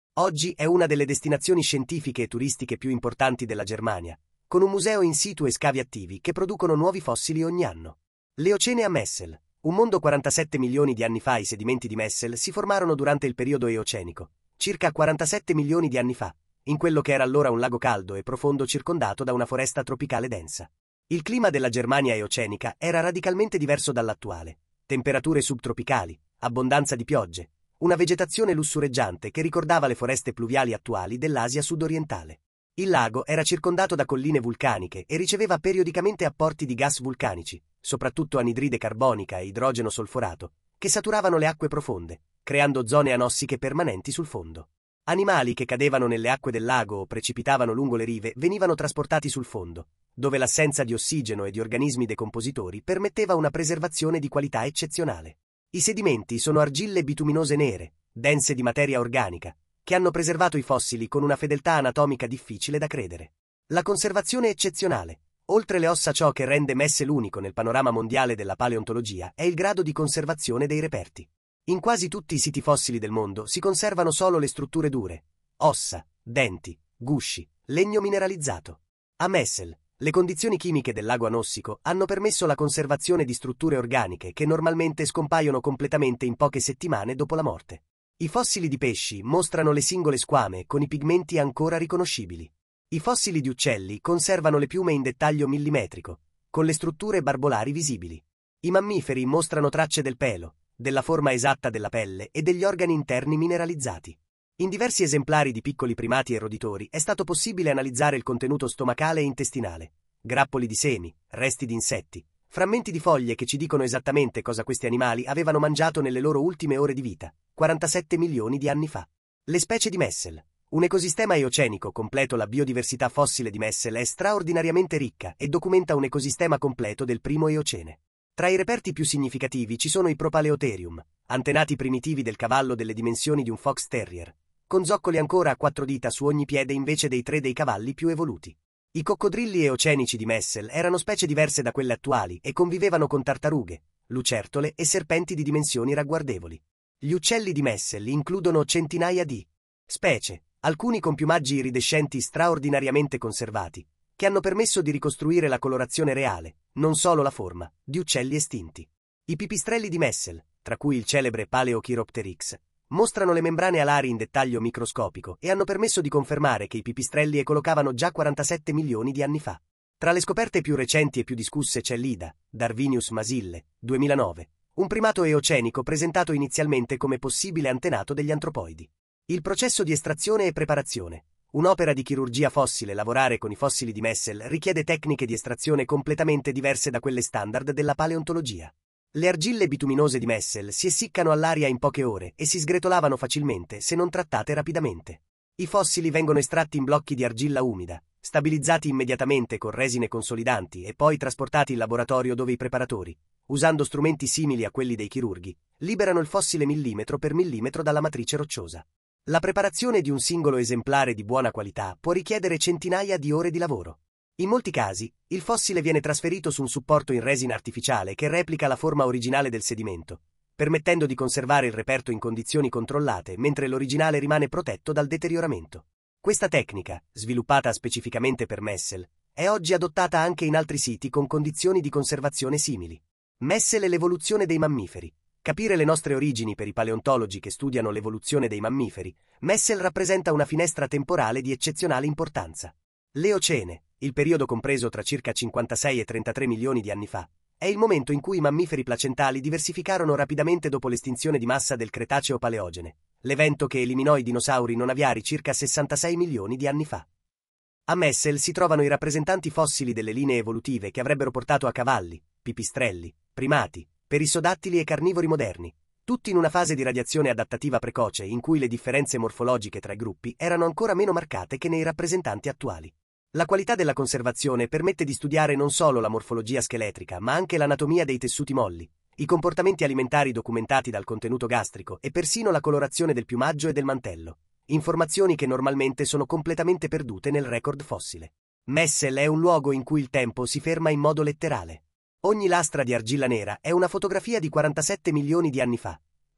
Oggi è una delle destinazioni scientifiche e turistiche più importanti della Germania, con un museo in situ e scavi attivi che producono nuovi fossili ogni anno. L'Eocene a Messel. Un mondo 47 milioni di anni fa. I sedimenti di Messel si formarono durante il periodo eocenico, circa 47 milioni di anni fa, in quello che era allora un lago caldo e profondo circondato da una foresta tropicale densa. Il clima della Germania eocenica era radicalmente diverso dall'attuale. Temperature subtropicali, abbondanza di piogge, una vegetazione lussureggiante che ricordava le foreste pluviali attuali dell'Asia sudorientale. Il lago era circondato da colline vulcaniche e riceveva periodicamente apporti di gas vulcanici, soprattutto anidride carbonica e idrogeno solforato, che saturavano le acque profonde, creando zone anossiche permanenti sul fondo. Animali che cadevano nelle acque del lago o precipitavano lungo le rive venivano trasportati sul fondo, dove l'assenza di ossigeno e di organismi decompositori permetteva una preservazione di qualità eccezionale. I sedimenti sono argille bituminose nere, dense di materia organica, che hanno preservato i fossili con una fedeltà anatomica difficile da credere. La conservazione eccezionale. Oltre le ossa, ciò che rende Messel unico nel panorama mondiale della paleontologia è il grado di conservazione dei reperti. In quasi tutti i siti fossili del mondo si conservano solo le strutture dure: ossa, denti, gusci, legno mineralizzato. A Messel, le condizioni chimiche del lago anossico hanno permesso la conservazione di strutture organiche che normalmente scompaiono completamente in poche settimane dopo la morte. I fossili di pesci mostrano le singole squame con i pigmenti ancora riconoscibili. I fossili di uccelli conservano le piume in dettaglio millimetrico, con le strutture barbolari visibili. I mammiferi mostrano tracce del pelo, della forma esatta della pelle e degli organi interni mineralizzati. In diversi esemplari di piccoli primati e roditori è stato possibile analizzare il contenuto stomacale e intestinale, grappoli di semi, resti di insetti, frammenti di foglie che ci dicono esattamente cosa questi animali avevano mangiato nelle loro ultime ore di vita, 47 milioni di anni fa. Le specie di Messel. Un ecosistema eocenico completo. La biodiversità fossile di Messel è straordinariamente ricca e documenta un ecosistema completo del primo Eocene. Tra i reperti più significativi ci sono i Propaleotherium, antenati primitivi del cavallo delle dimensioni di un fox terrier, con zoccoli ancora a 4 dita su ogni piede invece dei 3 dei cavalli più evoluti. I coccodrilli eocenici di Messel erano specie diverse da quelle attuali e convivevano con tartarughe, lucertole e serpenti di dimensioni ragguardevoli. Gli uccelli di Messel includono centinaia di specie, alcuni con piumaggi iridescenti straordinariamente conservati, che hanno permesso di ricostruire la colorazione reale, non solo la forma, di uccelli estinti. I pipistrelli di Messel, tra cui il celebre Paleochiropteryx, mostrano le membrane alari in dettaglio microscopico e hanno permesso di confermare che i pipistrelli ecolocavano già 47 milioni di anni fa. Tra le scoperte più recenti e più discusse c'è l'Ida, Darwinius Masille, 2009, un primato eocenico presentato inizialmente come possibile antenato degli antropoidi. Il processo di estrazione e preparazione. Un'opera di chirurgia fossile. Lavorare con i fossili di Messel richiede tecniche di estrazione completamente diverse da quelle standard della paleontologia. Le argille bituminose di Messel si essiccano all'aria in poche ore e si sgretolavano facilmente se non trattate rapidamente. I fossili vengono estratti in blocchi di argilla umida, stabilizzati immediatamente con resine consolidanti e poi trasportati in laboratorio, dove i preparatori, usando strumenti simili a quelli dei chirurghi, liberano il fossile millimetro per millimetro dalla matrice rocciosa. La preparazione di un singolo esemplare di buona qualità può richiedere centinaia di ore di lavoro. In molti casi, il fossile viene trasferito su un supporto in resina artificiale che replica la forma originale del sedimento, permettendo di conservare il reperto in condizioni controllate mentre l'originale rimane protetto dal deterioramento. Questa tecnica, sviluppata specificamente per Messel, è oggi adottata anche in altri siti con condizioni di conservazione simili. Messel e l'evoluzione dei mammiferi. Capire le nostre origini. Per i paleontologi che studiano l'evoluzione dei mammiferi, Messel rappresenta una finestra temporale di eccezionale importanza. L'Eocene, il periodo compreso tra circa 56 e 33 milioni di anni fa, è il momento in cui i mammiferi placentali diversificarono rapidamente dopo l'estinzione di massa del Cretaceo-Paleogene, l'evento che eliminò i dinosauri non aviari circa 66 milioni di anni fa. A Messel si trovano i rappresentanti fossili delle linee evolutive che avrebbero portato a cavalli, pipistrelli, primati, perissodattili e carnivori moderni, tutti in una fase di radiazione adattativa precoce in cui le differenze morfologiche tra i gruppi erano ancora meno marcate che nei rappresentanti attuali. La qualità della conservazione permette di studiare non solo la morfologia scheletrica, ma anche l'anatomia dei tessuti molli, i comportamenti alimentari documentati dal contenuto gastrico e persino la colorazione del piumaggio e del mantello, informazioni che normalmente sono completamente perdute nel record fossile. Messel è un luogo in cui il tempo si ferma in modo letterale. Ogni lastra di argilla nera è una fotografia di 47 milioni di anni fa,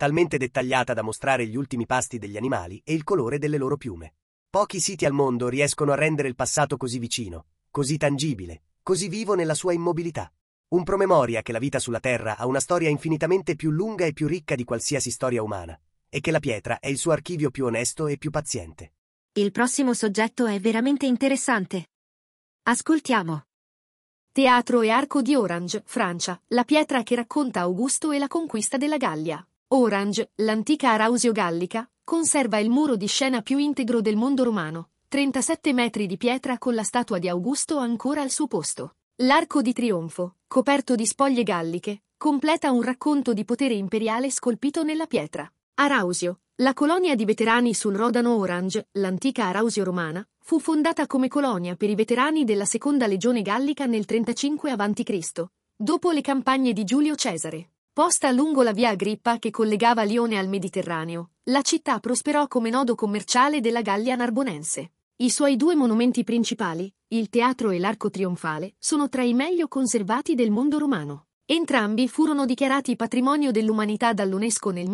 talmente dettagliata da mostrare gli ultimi pasti degli animali e il colore delle loro piume. Pochi siti al mondo riescono a rendere il passato così vicino, così tangibile, così vivo nella sua immobilità. Un promemoria che la vita sulla Terra ha una storia infinitamente più lunga e più ricca di qualsiasi storia umana, e che la pietra è il suo archivio più onesto e più paziente.
Il prossimo soggetto è veramente interessante. Ascoltiamo.
Teatro e Arco di Orange, Francia, la pietra che racconta Augusto e la conquista della Gallia. Orange, l'antica Arausio gallica, conserva il muro di scena più integro del mondo romano, 37 metri di pietra con la statua di Augusto ancora al suo posto. L'Arco di Trionfo, coperto di spoglie galliche, completa un racconto di potere imperiale scolpito nella pietra. Arausio, la colonia di veterani sul Rodano Orange, l'antica Arausio romana, fu fondata come colonia per i veterani della seconda legione gallica nel 35 a.C., dopo le campagne di Giulio Cesare. Posta lungo la via Agrippa che collegava Lione al Mediterraneo, la città prosperò come nodo commerciale della Gallia narbonense. I suoi due monumenti principali, il Teatro e l'Arco Trionfale, sono tra i meglio conservati del mondo romano. Entrambi furono dichiarati patrimonio dell'umanità dall'UNESCO nel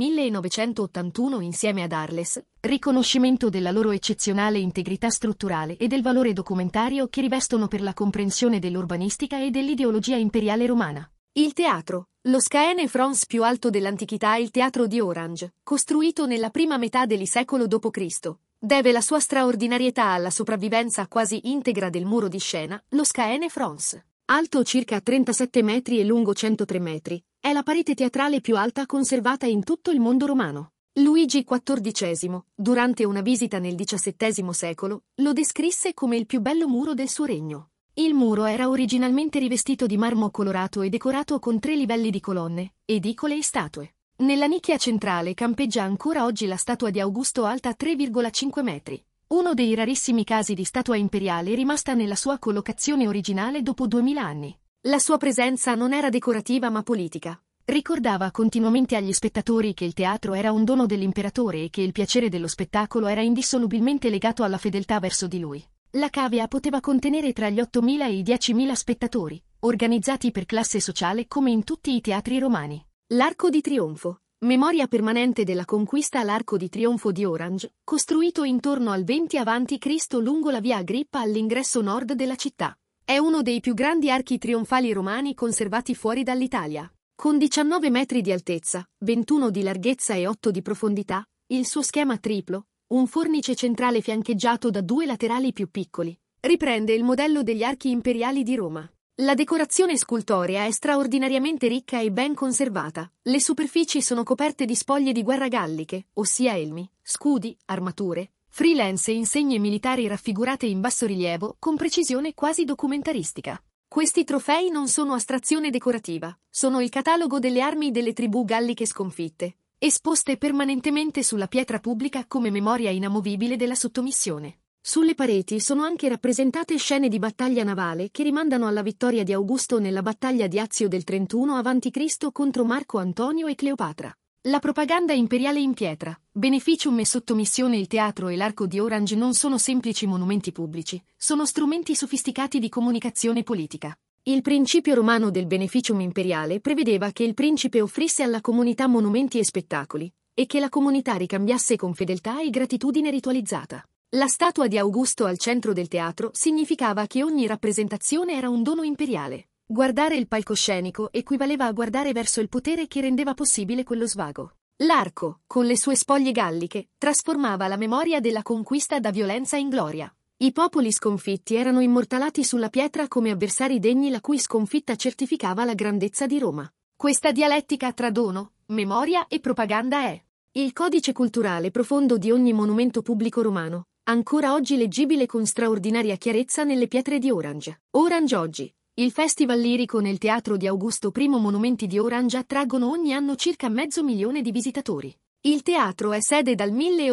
1981 insieme ad Arles, riconoscimento della loro eccezionale integrità strutturale e del valore documentario che rivestono per la comprensione dell'urbanistica e dell'ideologia imperiale romana. Il teatro, lo Scaene France più alto dell'antichità, il Teatro di Orange, costruito nella prima metà del secolo d.C., deve la sua straordinarietà alla sopravvivenza quasi integra del muro di scena, lo Scaene France. Alto circa 37 metri e lungo 103 metri, è la parete teatrale più alta conservata in tutto il mondo romano. Luigi XIV, durante una visita nel XVII secolo, lo descrisse come il più bello muro del suo regno. Il muro era originalmente rivestito di marmo colorato e decorato con 3 livelli di colonne, edicole e statue. Nella nicchia centrale campeggia ancora oggi la statua di Augusto alta 3,5 metri. Uno dei rarissimi casi di statua imperiale rimasta nella sua collocazione originale dopo 2000 anni. La sua presenza non era decorativa ma politica. Ricordava continuamente agli spettatori che il teatro era un dono dell'imperatore e che il piacere dello spettacolo era indissolubilmente legato alla fedeltà verso di lui. La cavea poteva contenere tra gli 8.000 e i 10.000 spettatori, organizzati per classe sociale come in tutti i teatri romani. L'Arco di Trionfo. Memoria permanente della conquista. L'Arco di Trionfo di Orange, costruito intorno al 20 a.C. lungo la via Agrippa all'ingresso nord della città. È uno dei più grandi archi trionfali romani conservati fuori dall'Italia. Con 19 metri di altezza, 21 di larghezza e 8 di profondità, il suo schema triplo, un fornice centrale fiancheggiato da 2 laterali più piccoli, riprende il modello degli archi imperiali di Roma. La decorazione scultorea è straordinariamente ricca e ben conservata. Le superfici sono coperte di spoglie di guerra galliche, ossia elmi, scudi, armature, freelance e insegne militari raffigurate in bassorilievo con precisione quasi documentaristica. Questi trofei non sono astrazione decorativa, sono il catalogo delle armi delle tribù galliche sconfitte, esposte permanentemente sulla pietra pubblica come memoria inamovibile della sottomissione. Sulle pareti sono anche rappresentate scene di battaglia navale che rimandano alla vittoria di Augusto nella battaglia di Azio del 31 a.C. contro Marco Antonio e Cleopatra. La propaganda imperiale in pietra, beneficium e sottomissione. Il teatro e l'Arco di Orange non sono semplici monumenti pubblici, sono strumenti sofisticati di comunicazione politica. Il principio romano del beneficium imperiale prevedeva che il principe offrisse alla comunità monumenti e spettacoli, e che la comunità ricambiasse con fedeltà e gratitudine ritualizzata. La statua di Augusto al centro del teatro significava che ogni rappresentazione era un dono imperiale. Guardare il palcoscenico equivaleva a guardare verso il potere che rendeva possibile quello svago. L'arco, con le sue spoglie galliche, trasformava la memoria della conquista da violenza in gloria. I popoli sconfitti erano immortalati sulla pietra come avversari degni la cui sconfitta certificava la grandezza di Roma. Questa dialettica tra dono, memoria e propaganda è il codice culturale profondo di ogni monumento pubblico romano, ancora oggi leggibile con straordinaria chiarezza nelle pietre di Orange. Orange oggi. Il Festival lirico nel Teatro di Augusto I. Monumenti di Orange attraggono ogni anno circa 500.000 di visitatori. Il teatro è sede dal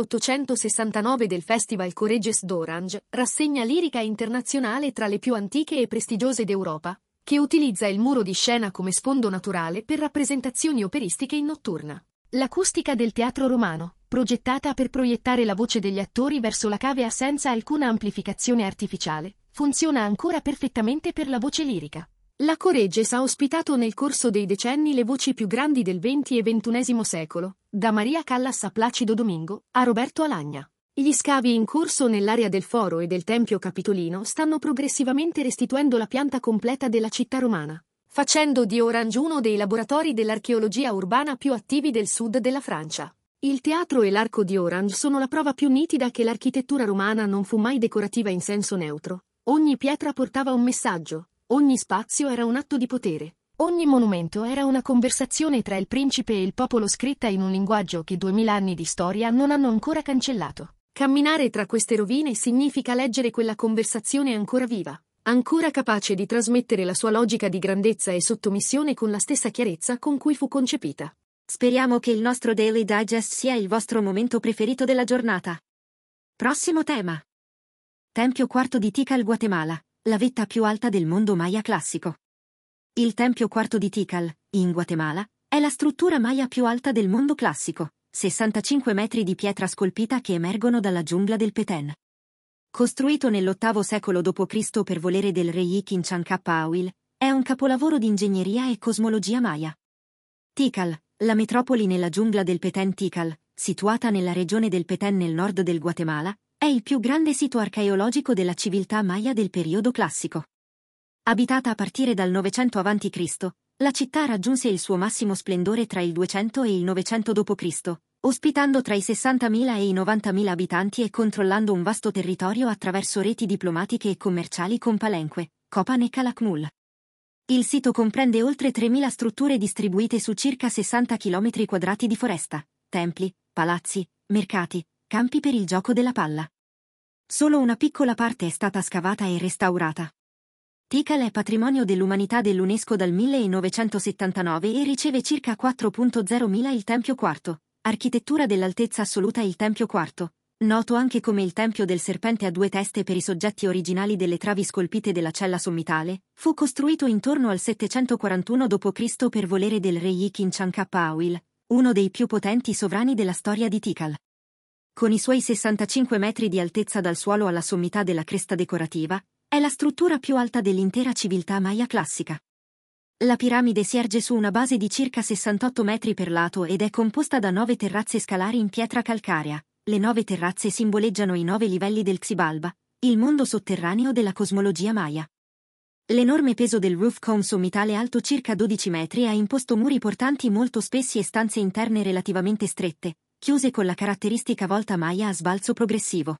1869 del Festival Courageous d'Orange, rassegna lirica internazionale tra le più antiche e prestigiose d'Europa, che utilizza il muro di scena come sfondo naturale per rappresentazioni operistiche in notturna. L'acustica del teatro romano, progettata per proiettare la voce degli attori verso la cavea senza alcuna amplificazione artificiale, funziona ancora perfettamente per la voce lirica. La Courageous ha ospitato nel corso dei decenni le voci più grandi del XX e XXI secolo, da Maria Callas a Placido Domingo, a Roberto Alagna. Gli scavi in corso nell'area del Foro e del Tempio Capitolino stanno progressivamente restituendo la pianta completa della città romana, facendo di Orange uno dei laboratori dell'archeologia urbana più attivi del sud della Francia. Il teatro e l'arco di Orange sono la prova più nitida che l'architettura romana non fu mai decorativa in senso neutro. Ogni pietra portava un messaggio, ogni spazio era un atto di potere, ogni monumento era una conversazione tra il principe e il popolo scritta in un linguaggio che 2000 anni di storia non hanno ancora cancellato. Camminare tra queste rovine significa leggere quella conversazione ancora viva, ancora capace di trasmettere la sua logica di grandezza e sottomissione con la stessa chiarezza con cui fu concepita.
Speriamo che il nostro Daily Digest sia il vostro momento preferito della giornata. Prossimo tema. Tempio IV di Tikal, Guatemala, la vetta più alta del mondo Maya classico. Il Tempio IV di Tikal, in Guatemala, è la struttura Maya più alta del mondo classico, 65 metri di pietra scolpita che emergono dalla giungla del Petén. Costruito nell'VIII secolo d.C. per volere del re Yikin Chankappa-Awil, è un capolavoro di ingegneria e cosmologia Maya. Tikal, la metropoli nella giungla del Petén. Tikal, situata nella regione del Petén nel nord del Guatemala, è il più grande sito archeologico della civiltà Maya del periodo classico. Abitata a partire dal 900 a.C., la città raggiunse il suo massimo splendore tra il 200 e il 900 d.C., ospitando tra i 60.000 e i 90.000 abitanti e controllando un vasto territorio attraverso reti diplomatiche e commerciali con Palenque, Copan e Calakmul. Il sito comprende oltre 3.000 strutture distribuite su circa 60 km² di foresta, templi, palazzi, mercati, campi per il gioco della palla. Solo una piccola parte è stata scavata e restaurata. Tikal è patrimonio dell'umanità dell'UNESCO dal 1979 e riceve circa 4.000 il Tempio IV, architettura dell'altezza assoluta. Il Tempio IV, noto anche come il Tempio del Serpente a due teste per i soggetti originali delle travi scolpite della cella sommitale, fu costruito intorno al 741 d.C. per volere del re Yikin Chankappa-Awil, uno dei più potenti sovrani della storia di Tikal. Con i suoi 65 metri di altezza dal suolo alla sommità della cresta decorativa, è la struttura più alta dell'intera civiltà Maya classica. La piramide si erge su una base di circa 68 metri per lato ed è composta da 9 terrazze scalari in pietra calcarea. Le 9 terrazze simboleggiano i 9 livelli del Xibalba, il mondo sotterraneo della cosmologia Maya. L'enorme peso del roof cone sommitale alto circa 12 metri ha imposto muri portanti molto spessi e stanze interne relativamente strette, chiuse con la caratteristica volta Maya a sbalzo progressivo.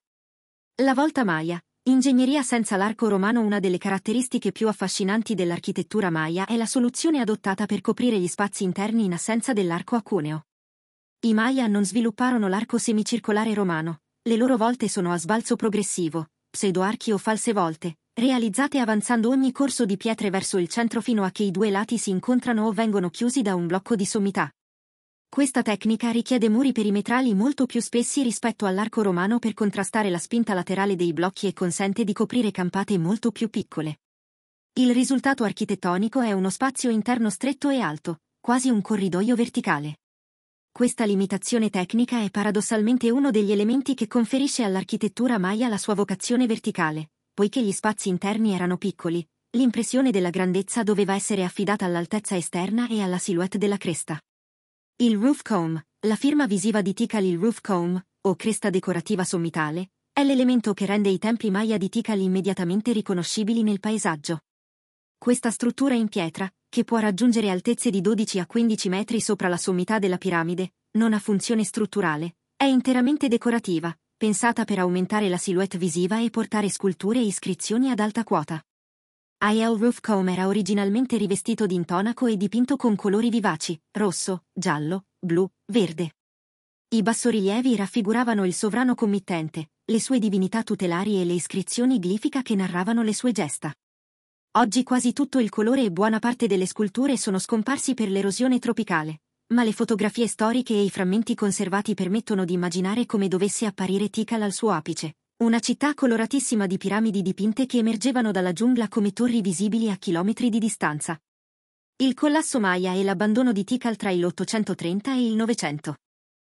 La volta Maya, ingegneria senza l'arco romano. Una delle caratteristiche più affascinanti dell'architettura Maya è la soluzione adottata per coprire gli spazi interni in assenza dell'arco a cuneo. I Maya non svilupparono l'arco semicircolare romano, le loro volte sono a sbalzo progressivo, pseudoarchi o false volte, realizzate avanzando ogni corso di pietre verso il centro fino a che i due lati si incontrano o vengono chiusi da un blocco di sommità. Questa tecnica richiede muri perimetrali molto più spessi rispetto all'arco romano per contrastare la spinta laterale dei blocchi e consente di coprire campate molto più piccole. Il risultato architettonico è uno spazio interno stretto e alto, quasi un corridoio verticale. Questa limitazione tecnica è paradossalmente uno degli elementi che conferisce all'architettura Maya la sua vocazione verticale, poiché gli spazi interni erano piccoli, l'impressione della grandezza doveva essere affidata all'altezza esterna e alla silhouette della cresta. Il roof cone, la firma visiva di Tikal. Il roof cone, o cresta decorativa sommitale, è l'elemento che rende i templi Maya di Tikal immediatamente riconoscibili nel paesaggio. Questa struttura in pietra, che può raggiungere altezze di 12 a 15 metri sopra la sommità della piramide, non ha funzione strutturale, è interamente decorativa, pensata per aumentare la silhouette visiva e portare sculture e iscrizioni ad alta quota. Il roof cone era originalmente rivestito di intonaco e dipinto con colori vivaci, rosso, giallo, blu, verde. I bassorilievi raffiguravano il sovrano committente, le sue divinità tutelari e le iscrizioni glifica che narravano le sue gesta. Oggi quasi tutto il colore e buona parte delle sculture sono scomparsi per l'erosione tropicale, ma le fotografie storiche e i frammenti conservati permettono di immaginare come dovesse apparire Tikal al suo apice, una città coloratissima di piramidi dipinte che emergevano dalla giungla come torri visibili a chilometri di distanza. Il collasso Maya e l'abbandono di Tikal tra il 830 e il 900.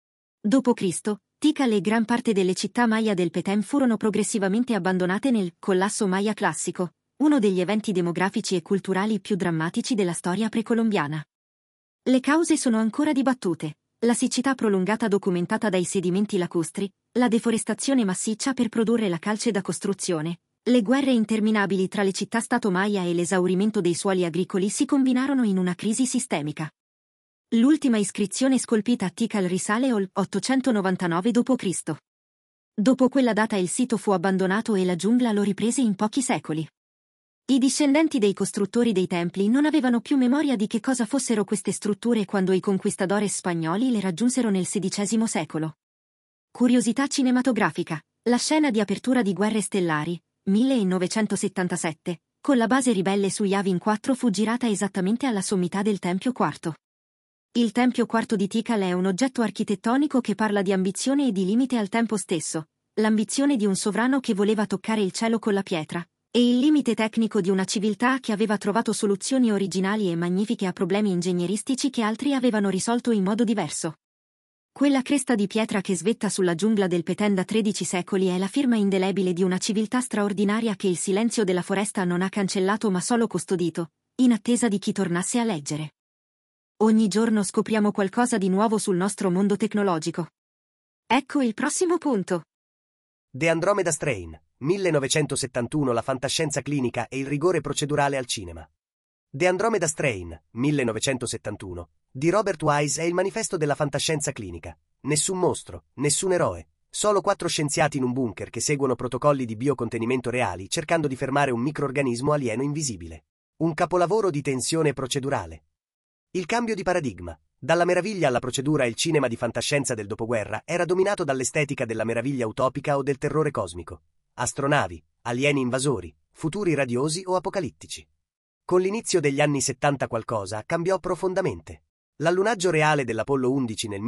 D.C., Tikal e gran parte delle città Maya del Petén furono progressivamente abbandonate nel collasso Maya classico, uno degli eventi demografici e culturali più drammatici della storia precolombiana. Le cause sono ancora dibattute, la siccità prolungata documentata dai sedimenti lacustri, la deforestazione massiccia per produrre la calce da costruzione, le guerre interminabili tra le città-stato Maya e l'esaurimento dei suoli agricoli si combinarono in una crisi sistemica. L'ultima iscrizione scolpita a Tikal risale al 899 d.C. Dopo quella data il sito fu abbandonato e la giungla lo riprese in pochi secoli. I discendenti dei costruttori dei templi non avevano più memoria di che cosa fossero queste strutture quando i conquistadores spagnoli le raggiunsero nel XVI secolo. Curiosità cinematografica. La scena di apertura di Guerre Stellari, 1977, con la base ribelle su Yavin 4 fu girata esattamente alla sommità del Tempio IV. Il Tempio IV di Tikal è un oggetto architettonico che parla di ambizione e di limite al tempo stesso, l'ambizione di un sovrano che voleva toccare il cielo con la pietra, e il limite tecnico di una civiltà che aveva trovato soluzioni originali e magnifiche a problemi ingegneristici che altri avevano risolto in modo diverso. Quella cresta di pietra che svetta sulla giungla del Petén da 13 secoli è la firma indelebile di una civiltà straordinaria che il silenzio della foresta non ha cancellato ma solo custodito, in attesa di chi tornasse a leggere. Ogni giorno scopriamo qualcosa di nuovo sul nostro mondo tecnologico. Ecco il prossimo punto.
The Andromeda Strain, 1971. La fantascienza clinica e il rigore procedurale al cinema. The Andromeda Strain, 1971, di Robert Wise è il manifesto della fantascienza clinica. Nessun mostro, nessun eroe, solo 4 scienziati in un bunker che seguono protocolli di biocontenimento reali cercando di fermare un microrganismo alieno invisibile. Un capolavoro di tensione procedurale. Il cambio di paradigma. Dalla meraviglia alla procedura il cinema di fantascienza del dopoguerra era dominato dall'estetica della meraviglia utopica o del terrore cosmico. Astronavi, alieni invasori, futuri radiosi o apocalittici. Con l'inizio degli anni 70 qualcosa cambiò profondamente. L'allunaggio reale dell'Apollo 11 nel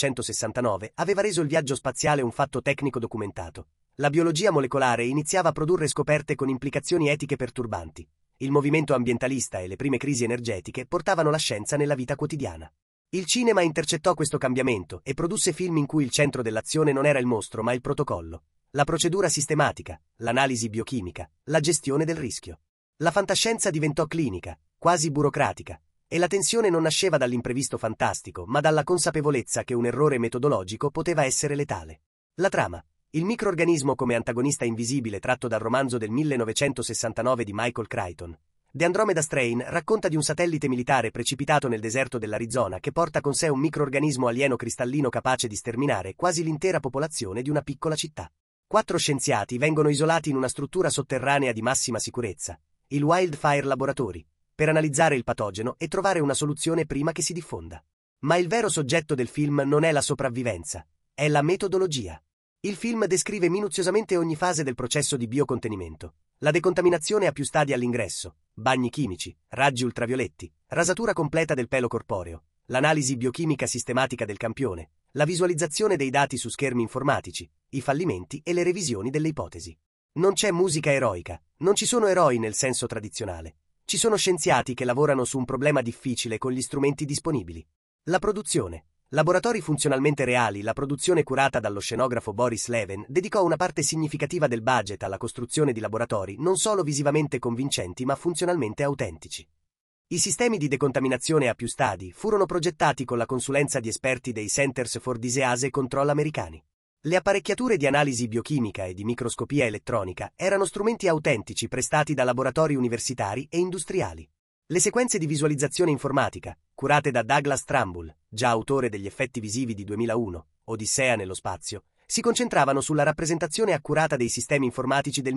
1969 aveva reso il viaggio spaziale un fatto tecnico documentato. La biologia molecolare iniziava a produrre scoperte con implicazioni etiche perturbanti. Il movimento ambientalista e le prime crisi energetiche portavano la scienza nella vita quotidiana. Il cinema intercettò questo cambiamento e produsse film in cui il centro dell'azione non era il mostro ma il protocollo, la procedura sistematica, l'analisi biochimica, la gestione del rischio. La fantascienza diventò clinica, quasi burocratica, e la tensione non nasceva dall'imprevisto fantastico, ma dalla consapevolezza che un errore metodologico poteva essere letale. La trama. Il microrganismo come antagonista invisibile tratto dal romanzo del 1969 di Michael Crichton. The Andromeda Strain racconta di un satellite militare precipitato nel deserto dell'Arizona che porta con sé un microrganismo alieno cristallino capace di sterminare quasi l'intera popolazione di una piccola città. 4 scienziati vengono isolati in una struttura sotterranea di massima sicurezza, il Wildfire Laboratory, per analizzare il patogeno e trovare una soluzione prima che si diffonda. Ma il vero soggetto del film non è la sopravvivenza, è la metodologia. Il film descrive minuziosamente ogni fase del processo di biocontenimento. La decontaminazione a più stadi all'ingresso, bagni chimici, raggi ultravioletti, rasatura completa del pelo corporeo, l'analisi biochimica sistematica del campione, la visualizzazione dei dati su schermi informatici, i fallimenti e le revisioni delle ipotesi. Non c'è musica eroica, non ci sono eroi nel senso tradizionale. Ci sono scienziati che lavorano su un problema difficile con gli strumenti disponibili. La produzione. Laboratori funzionalmente reali. La produzione curata dallo scenografo Boris Leven dedicò una parte significativa del budget alla costruzione di laboratori non solo visivamente convincenti ma funzionalmente autentici. I sistemi di decontaminazione a più stadi furono progettati con la consulenza di esperti dei Centers for Disease Control americani. Le apparecchiature di analisi biochimica e di microscopia elettronica erano strumenti autentici prestati da laboratori universitari e industriali. Le sequenze di visualizzazione informatica, curate da Douglas Trumbull, già autore degli effetti visivi di 2001, Odissea nello spazio, si concentravano sulla rappresentazione accurata dei sistemi informatici del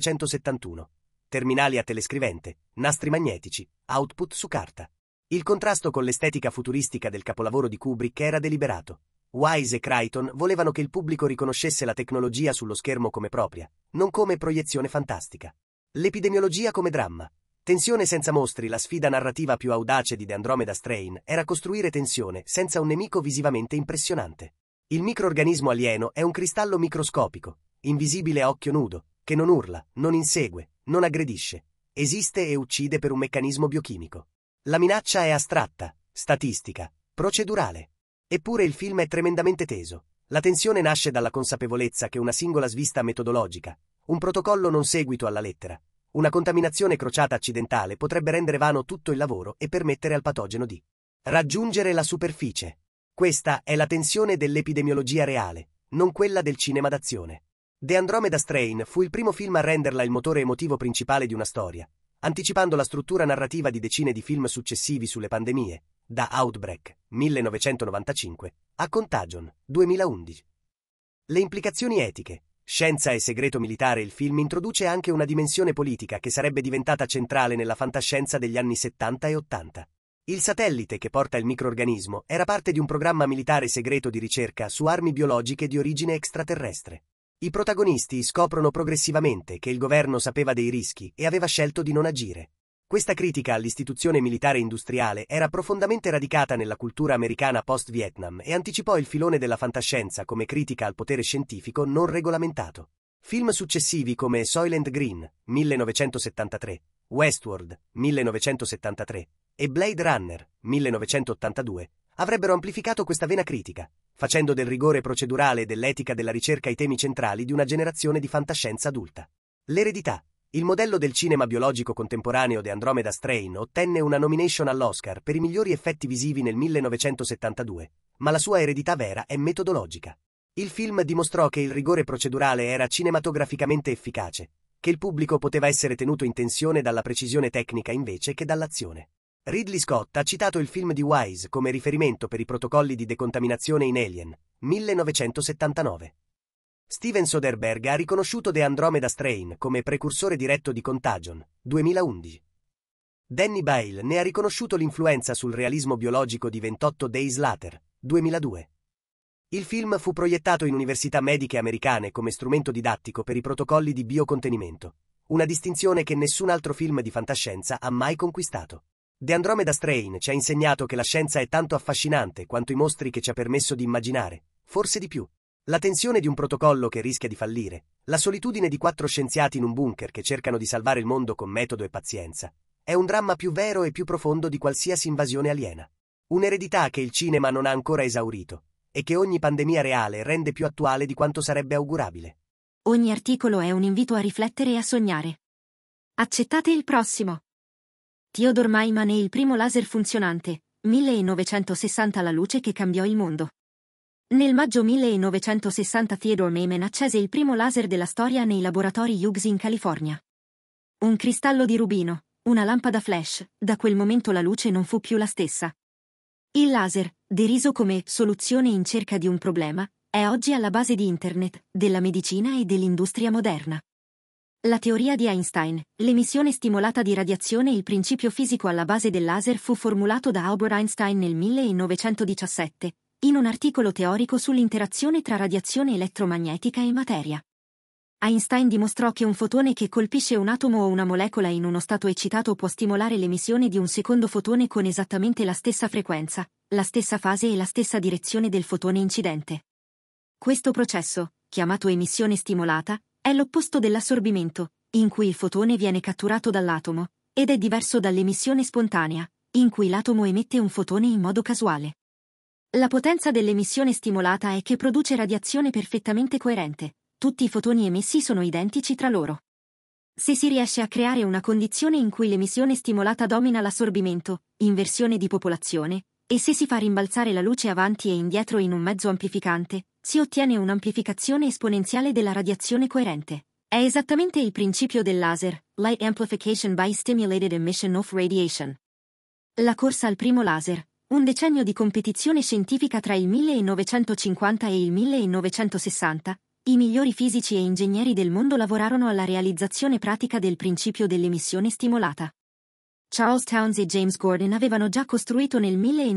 1971. Terminali a telescrivente, nastri magnetici, output su carta. Il contrasto con l'estetica futuristica del capolavoro di Kubrick era deliberato. Wise e Crichton volevano che il pubblico riconoscesse la tecnologia sullo schermo come propria, non come proiezione fantastica. L'epidemiologia come dramma. Tensione senza mostri. La sfida narrativa più audace di The Andromeda Strain era costruire tensione senza un nemico visivamente impressionante. Il microrganismo alieno è un cristallo microscopico, invisibile a occhio nudo, che non urla, non insegue, non aggredisce. Esiste e uccide per un meccanismo biochimico. La minaccia è astratta, statistica, procedurale. Eppure il film è tremendamente teso. La tensione nasce dalla consapevolezza che una singola svista metodologica, un protocollo non seguito alla lettera, una contaminazione crociata accidentale potrebbe rendere vano tutto il lavoro e permettere al patogeno di raggiungere la superficie. Questa è la tensione dell'epidemiologia reale, non quella del cinema d'azione. The Andromeda Strain fu il primo film a renderla il motore emotivo principale di una storia, anticipando la struttura narrativa di decine di film successivi sulle pandemie, da Outbreak, 1995, a Contagion, 2011. Le implicazioni etiche, scienza e segreto militare. Il film introduce anche una dimensione politica che sarebbe diventata centrale nella fantascienza degli anni 70 e 80. Il satellite che porta il microrganismo era parte di un programma militare segreto di ricerca su armi biologiche di origine extraterrestre. I protagonisti scoprono progressivamente che il governo sapeva dei rischi e aveva scelto di non agire. Questa critica all'istituzione militare industriale era profondamente radicata nella cultura americana post-Vietnam e anticipò il filone della fantascienza come critica al potere scientifico non regolamentato. Film successivi come Soylent Green, 1973, Westworld, 1973, e Blade Runner, 1982, avrebbero amplificato questa vena critica, facendo del rigore procedurale e dell'etica della ricerca i temi centrali di una generazione di fantascienza adulta. L'eredità. Il modello del cinema biologico contemporaneo The Andromeda Strain ottenne una nomination all'Oscar per i migliori effetti visivi nel 1972, ma la sua eredità vera è metodologica. Il film dimostrò che il rigore procedurale era cinematograficamente efficace, che il pubblico poteva essere tenuto in tensione dalla precisione tecnica invece che dall'azione. Ridley Scott ha citato il film di Wise come riferimento per i protocolli di decontaminazione in Alien, 1979. Steven Soderbergh ha riconosciuto The Andromeda Strain come precursore diretto di Contagion, 2011. Danny Boyle ne ha riconosciuto l'influenza sul realismo biologico di 28 Days Later, 2002. Il film fu proiettato in università mediche americane come strumento didattico per i protocolli di biocontenimento, una distinzione che nessun altro film di fantascienza ha mai conquistato. The Andromeda Strain ci ha insegnato che la scienza è tanto affascinante quanto i mostri che ci ha permesso di immaginare, forse di più. La tensione di un protocollo che rischia di fallire, la solitudine di 4 scienziati in un bunker che cercano di salvare il mondo con metodo e pazienza, è un dramma più vero e più profondo di qualsiasi invasione aliena. Un'eredità che il cinema non ha ancora esaurito e che ogni pandemia reale rende più attuale di quanto sarebbe augurabile.
Ogni articolo è un invito a riflettere e a sognare. Accettate il prossimo. Theodore Maiman e il primo laser funzionante, 1960. La luce che cambiò il mondo. Nel maggio 1960 Theodore Maiman accese il primo laser della storia nei laboratori Hughes in California. Un cristallo di rubino, una lampada flash, da quel momento la luce non fu più la stessa. Il laser, deriso come soluzione in cerca di un problema, è oggi alla base di Internet, della medicina e dell'industria moderna. La teoria di Einstein, l'emissione stimolata di radiazione. Il principio fisico alla base del laser fu formulato da Albert Einstein nel 1917, in un articolo teorico sull'interazione tra radiazione elettromagnetica e materia. Einstein dimostrò che un fotone che colpisce un atomo o una molecola in uno stato eccitato può stimolare l'emissione di un secondo fotone con esattamente la stessa frequenza, la stessa fase e la stessa direzione del fotone incidente. Questo processo, chiamato emissione stimolata, è l'opposto dell'assorbimento, in cui il fotone viene catturato dall'atomo, ed è diverso dall'emissione spontanea, in cui l'atomo emette un fotone in modo casuale. La potenza dell'emissione stimolata è che produce radiazione perfettamente coerente. Tutti i fotoni emessi sono identici tra loro. Se si riesce a creare una condizione in cui l'emissione stimolata domina l'assorbimento, inversione di popolazione, e se si fa rimbalzare la luce avanti e indietro in un mezzo amplificante, si ottiene un'amplificazione esponenziale della radiazione coerente. È esattamente il principio del laser, light amplification by stimulated emission of radiation. La corsa al primo laser, un decennio di competizione scientifica tra il 1950 e il 1960, i migliori fisici e ingegneri del mondo lavorarono alla realizzazione pratica del principio dell'emissione stimolata. Charles Townes e James Gordon avevano già costruito nel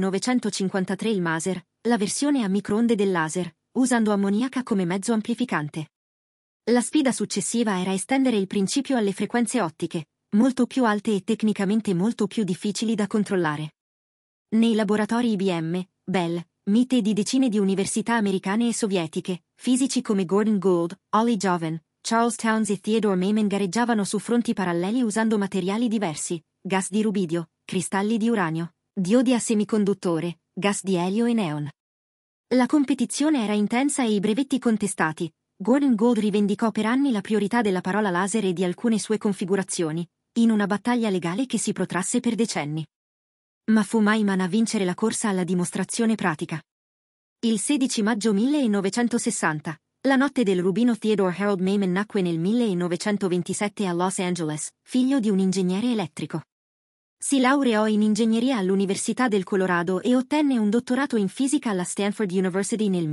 1953 il maser, la versione a microonde del laser, usando ammoniaca come mezzo amplificante. La sfida successiva era estendere il principio alle frequenze ottiche, molto più alte e tecnicamente molto più difficili da controllare. Nei laboratori IBM, Bell, MIT e di decine di università americane e sovietiche, fisici come Gordon Gould, Ollie Joven, Charles Townes e Theodore Maiman gareggiavano su fronti paralleli usando materiali diversi, gas di rubidio, cristalli di uranio, diodi a semiconduttore, gas di elio e neon. La competizione era intensa e i brevetti contestati. Gordon Gould rivendicò per anni la priorità della parola laser e di alcune sue configurazioni, in una battaglia legale che si protrasse per decenni. Ma fu Maiman a vincere la corsa alla dimostrazione pratica. Il 16 maggio 1960, la notte del rubino, Theodore Harold Maiman nacque nel 1927 a Los Angeles, figlio di un ingegnere elettrico. Si laureò in ingegneria all'Università del Colorado e ottenne un dottorato in fisica alla Stanford University nel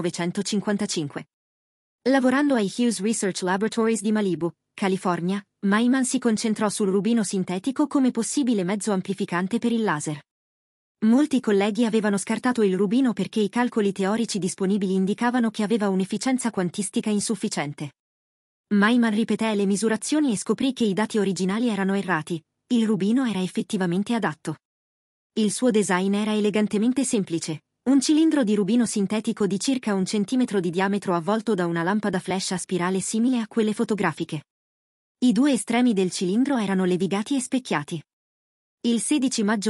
1955. Lavorando ai Hughes Research Laboratories di Malibu, California, Maiman si concentrò sul rubino sintetico come possibile mezzo amplificante per il laser. Molti colleghi avevano scartato il rubino perché i calcoli teorici disponibili indicavano che aveva un'efficienza quantistica insufficiente. Maiman ripeté le misurazioni e scoprì che i dati originali erano errati. Il rubino era effettivamente adatto. Il suo design era elegantemente semplice. Un cilindro di rubino sintetico di circa 1 centimetro di diametro avvolto da una lampada flash a spirale simile a quelle fotografiche. I due estremi del cilindro erano levigati e specchiati. Il 16 maggio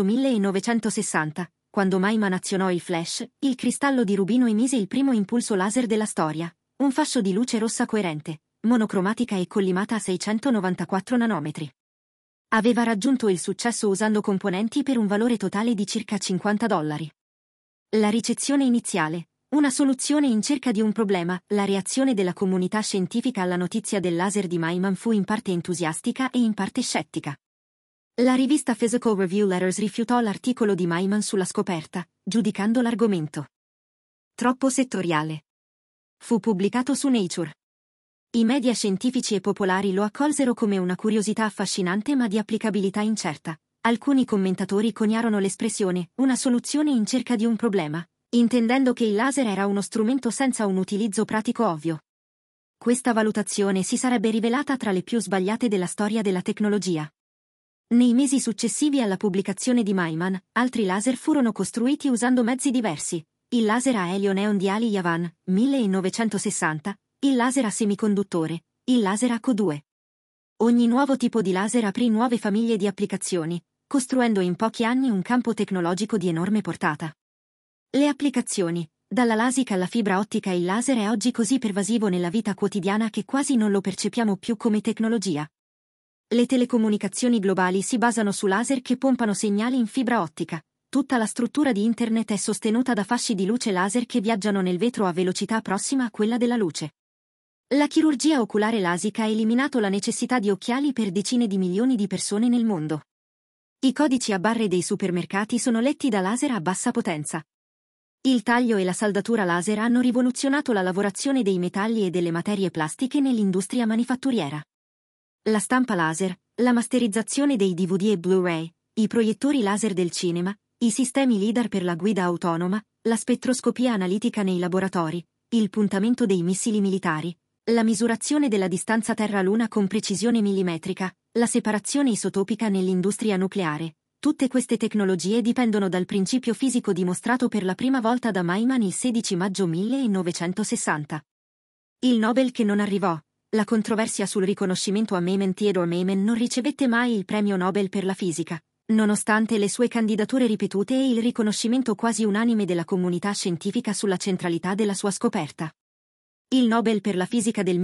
1960, quando Maiman azionò il flash, il cristallo di rubino emise il primo impulso laser della storia, un fascio di luce rossa coerente, monocromatica e collimata a 694 nanometri. Aveva raggiunto il successo usando componenti per un valore totale di circa $50. La ricezione iniziale, una soluzione in cerca di un problema, la reazione della comunità scientifica alla notizia del laser di Maiman fu in parte entusiastica e in parte scettica. La rivista Physical Review Letters rifiutò l'articolo di Maiman sulla scoperta, giudicando l'argomento troppo settoriale. Fu pubblicato su Nature. I media scientifici e popolari lo accolsero come una curiosità affascinante ma di applicabilità incerta. Alcuni commentatori coniarono l'espressione «una soluzione in cerca di un problema», intendendo che il laser era uno strumento senza un utilizzo pratico ovvio. Questa valutazione si sarebbe rivelata tra le più sbagliate della storia della tecnologia. Nei mesi successivi alla pubblicazione di Maiman, altri laser furono costruiti usando mezzi diversi. Il laser a elio neon di Ali Yavan, 1960, il laser a semiconduttore, il laser a CO2. Ogni nuovo tipo di laser aprì nuove famiglie di applicazioni, costruendo in pochi anni un campo tecnologico di enorme portata. Le applicazioni, dalla LASIK alla fibra ottica, il laser è oggi così pervasivo nella vita quotidiana che quasi non lo percepiamo più come tecnologia. Le telecomunicazioni globali si basano su laser che pompano segnali in fibra ottica. Tutta la struttura di Internet è sostenuta da fasci di luce laser che viaggiano nel vetro a velocità prossima a quella della luce. La chirurgia oculare LASIK ha eliminato la necessità di occhiali per decine di milioni di persone nel mondo. I codici a barre dei supermercati sono letti da laser a bassa potenza. Il taglio e la saldatura laser hanno rivoluzionato la lavorazione dei metalli e delle materie plastiche nell'industria manifatturiera. La stampa laser, la masterizzazione dei DVD e Blu-ray, i proiettori laser del cinema, i sistemi LIDAR per la guida autonoma, la spettroscopia analitica nei laboratori, il puntamento dei missili militari, la misurazione della distanza Terra-Luna con precisione millimetrica, la separazione isotopica nell'industria nucleare. Tutte queste tecnologie dipendono dal principio fisico dimostrato per la prima volta da Maiman il 16 maggio 1960. Il Nobel che non arrivò. La controversia sul riconoscimento a Maiman. Theodore Maiman non ricevette mai il premio Nobel per la fisica, nonostante le sue candidature ripetute e il riconoscimento quasi unanime della comunità scientifica sulla centralità della sua scoperta. Il Nobel per la fisica del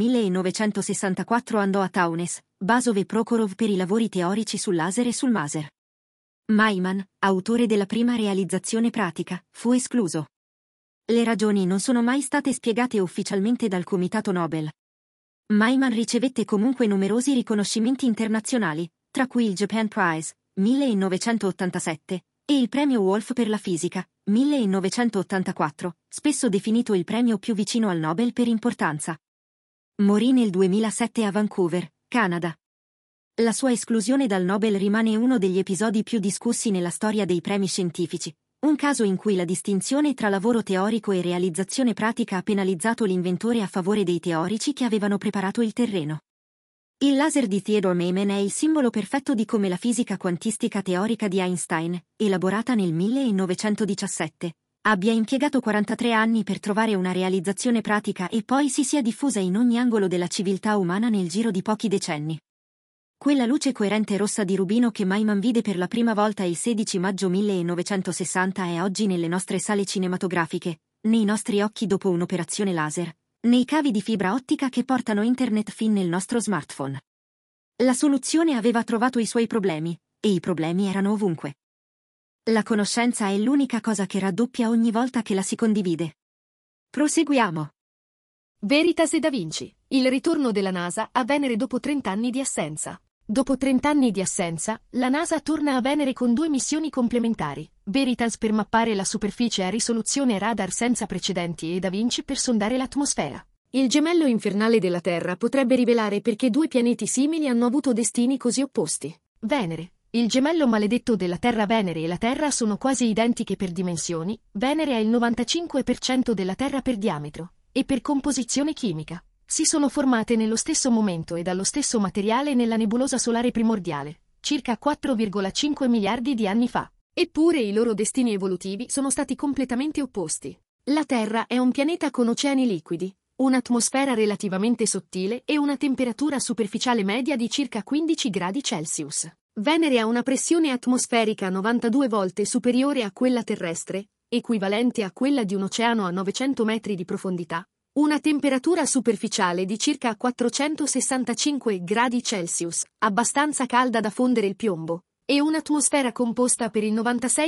1964 andò a Taunes, Basov e Prokhorov per i lavori teorici sul laser e sul maser. Maiman, autore della prima realizzazione pratica, fu escluso. Le ragioni non sono mai state spiegate ufficialmente dal Comitato Nobel. Maiman ricevette comunque numerosi riconoscimenti internazionali, tra cui il Japan Prize, 1987, e il premio Wolf per la fisica, 1984, spesso definito il premio più vicino al Nobel per importanza. Morì nel 2007 a Vancouver, Canada. La sua esclusione dal Nobel rimane uno degli episodi più discussi nella storia dei premi scientifici, un caso in cui la distinzione tra lavoro teorico e realizzazione pratica ha penalizzato l'inventore a favore dei teorici che avevano preparato il terreno. Il laser di Theodore Maiman è il simbolo perfetto di come la fisica quantistica teorica di Einstein, elaborata nel 1917, abbia impiegato 43 anni per trovare una realizzazione pratica e poi si sia diffusa in ogni angolo della civiltà umana nel giro di pochi decenni. Quella luce coerente rossa di rubino che Maiman vide per la prima volta il 16 maggio 1960 è oggi nelle nostre sale cinematografiche, nei nostri occhi dopo un'operazione laser, nei cavi di fibra ottica che portano internet fin nel nostro smartphone. La soluzione aveva trovato i suoi problemi, e i problemi erano ovunque. La conoscenza è l'unica cosa che raddoppia ogni volta che la si condivide. Proseguiamo.
Veritas e Da Vinci. Il ritorno della NASA a Venere dopo 30 anni di assenza. Dopo 30 anni di assenza, la NASA torna a Venere con 2 missioni complementari. Veritas per mappare la superficie a risoluzione radar senza precedenti e Da Vinci per sondare l'atmosfera. Il gemello infernale della Terra potrebbe rivelare perché 2 pianeti simili hanno avuto destini così opposti. Venere. Il gemello maledetto della Terra. Venere e la Terra sono quasi identiche per dimensioni. Venere ha il 95% della Terra per diametro e per composizione chimica. Si sono formate nello stesso momento e dallo stesso materiale nella nebulosa solare primordiale, circa 4,5 miliardi di anni fa. Eppure i loro destini evolutivi sono stati completamente opposti. La Terra è un pianeta con oceani liquidi, un'atmosfera relativamente sottile e una temperatura superficiale media di circa 15 gradi Celsius. Venere ha una pressione atmosferica 92 volte superiore a quella terrestre, equivalente a quella di un oceano a 900 metri di profondità, una temperatura superficiale di circa 465 gradi Celsius, abbastanza calda da fondere il piombo, e un'atmosfera composta per il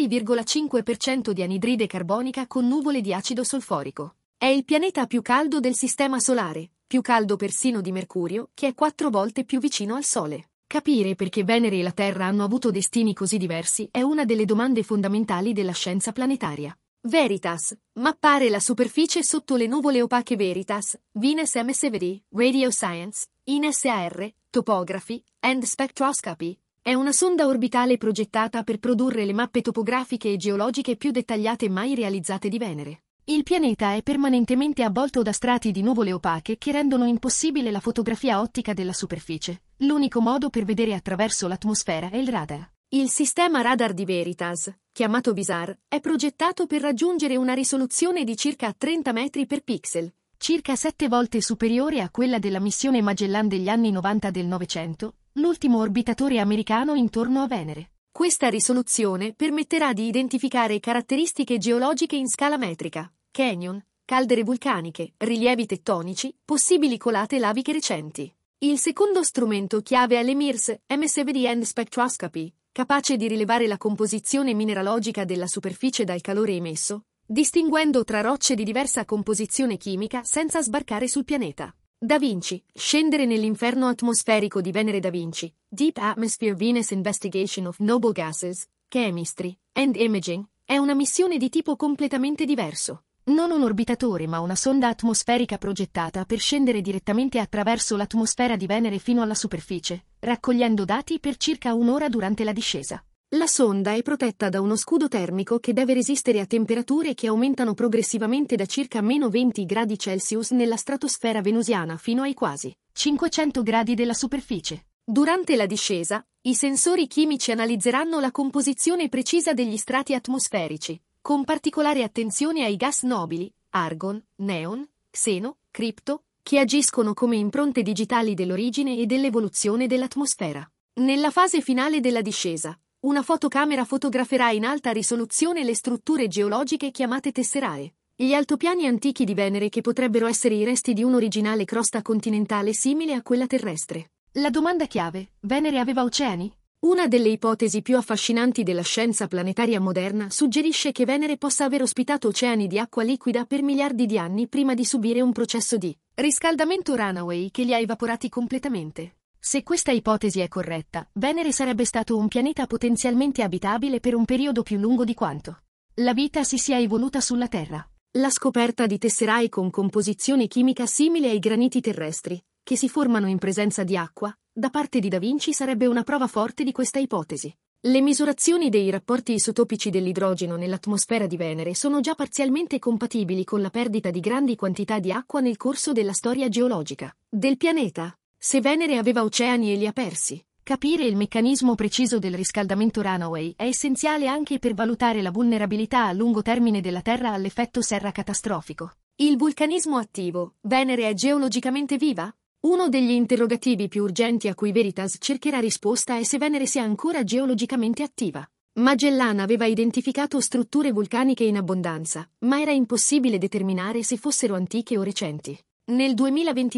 96,5% di anidride carbonica con nuvole di acido solforico. È il pianeta più caldo del Sistema Solare, più caldo persino di Mercurio, che è 4 volte più vicino al Sole. Capire perché Venere e la Terra hanno avuto destini così diversi è una delle domande fondamentali della scienza planetaria. Veritas. Mappare la superficie sotto le nuvole opache. Veritas, Venus MSVD, Radio Science, INSAR, Topography and Spectroscopy. È una sonda orbitale progettata per produrre le mappe topografiche e geologiche più dettagliate mai realizzate di Venere. Il pianeta è permanentemente avvolto da strati di nuvole opache che rendono impossibile la fotografia ottica della superficie. L'unico modo per vedere attraverso l'atmosfera è il radar. Il sistema radar di Veritas, chiamato VISAR, è progettato per raggiungere una risoluzione di circa 30 metri per pixel, circa 7 volte superiore a quella della missione Magellan degli anni 90 del Novecento, l'ultimo orbitatore americano intorno a Venere. Questa risoluzione permetterà di identificare caratteristiche geologiche in scala metrica, canyon, caldere vulcaniche, rilievi tettonici, possibili colate laviche recenti. Il secondo strumento chiave è l'EMIRS, MSVD and Spectroscopy, capace di rilevare la composizione mineralogica della superficie dal calore emesso, distinguendo tra rocce di diversa composizione chimica senza sbarcare sul pianeta. Da Vinci, scendere nell'inferno atmosferico di Venere. Da Vinci, Deep Atmosphere Venus Investigation of Noble Gases, Chemistry and Imaging, è una missione di tipo completamente diverso. Non un orbitatore ma una sonda atmosferica progettata per scendere direttamente attraverso l'atmosfera di Venere fino alla superficie, raccogliendo dati per circa un'ora durante la discesa. La sonda è protetta da uno scudo termico che deve resistere a temperature che aumentano progressivamente da circa meno 20 gradi Celsius nella stratosfera venusiana fino ai quasi 500 gradi della superficie. Durante la discesa, i sensori chimici analizzeranno la composizione precisa degli strati atmosferici, con particolare attenzione ai gas nobili, argon, neon, xeno, cripto, che agiscono come impronte digitali dell'origine e dell'evoluzione dell'atmosfera. Nella fase finale della discesa, una fotocamera fotograferà in alta risoluzione le strutture geologiche chiamate tesserae, gli altopiani antichi di Venere che potrebbero essere i resti di un'originale crosta continentale simile a quella terrestre. La domanda chiave: Venere aveva oceani? Una delle ipotesi più affascinanti della scienza planetaria moderna suggerisce che Venere possa aver ospitato oceani di acqua liquida per miliardi di anni prima di subire un processo di riscaldamento runaway che li ha evaporati completamente. Se questa ipotesi è corretta, Venere sarebbe stato un pianeta potenzialmente abitabile per un periodo più lungo di quanto la vita si sia evoluta sulla Terra. La scoperta di tesserae con composizione chimica simile ai graniti terrestri, che si formano in presenza di acqua, da parte di Da Vinci sarebbe una prova forte di questa ipotesi. Le misurazioni dei rapporti isotopici dell'idrogeno nell'atmosfera di Venere sono già parzialmente compatibili con la perdita di grandi quantità di acqua nel corso della storia geologica del pianeta. Se Venere aveva oceani e li ha persi, capire il meccanismo preciso del riscaldamento runaway è essenziale anche per valutare la vulnerabilità a lungo termine della Terra all'effetto serra catastrofico. Il vulcanismo attivo: Venere è geologicamente viva? Uno degli interrogativi più urgenti a cui Veritas cercherà risposta è se Venere sia ancora geologicamente attiva. Magellan aveva identificato strutture vulcaniche in abbondanza, ma era impossibile determinare se fossero antiche o recenti. Nel 2023,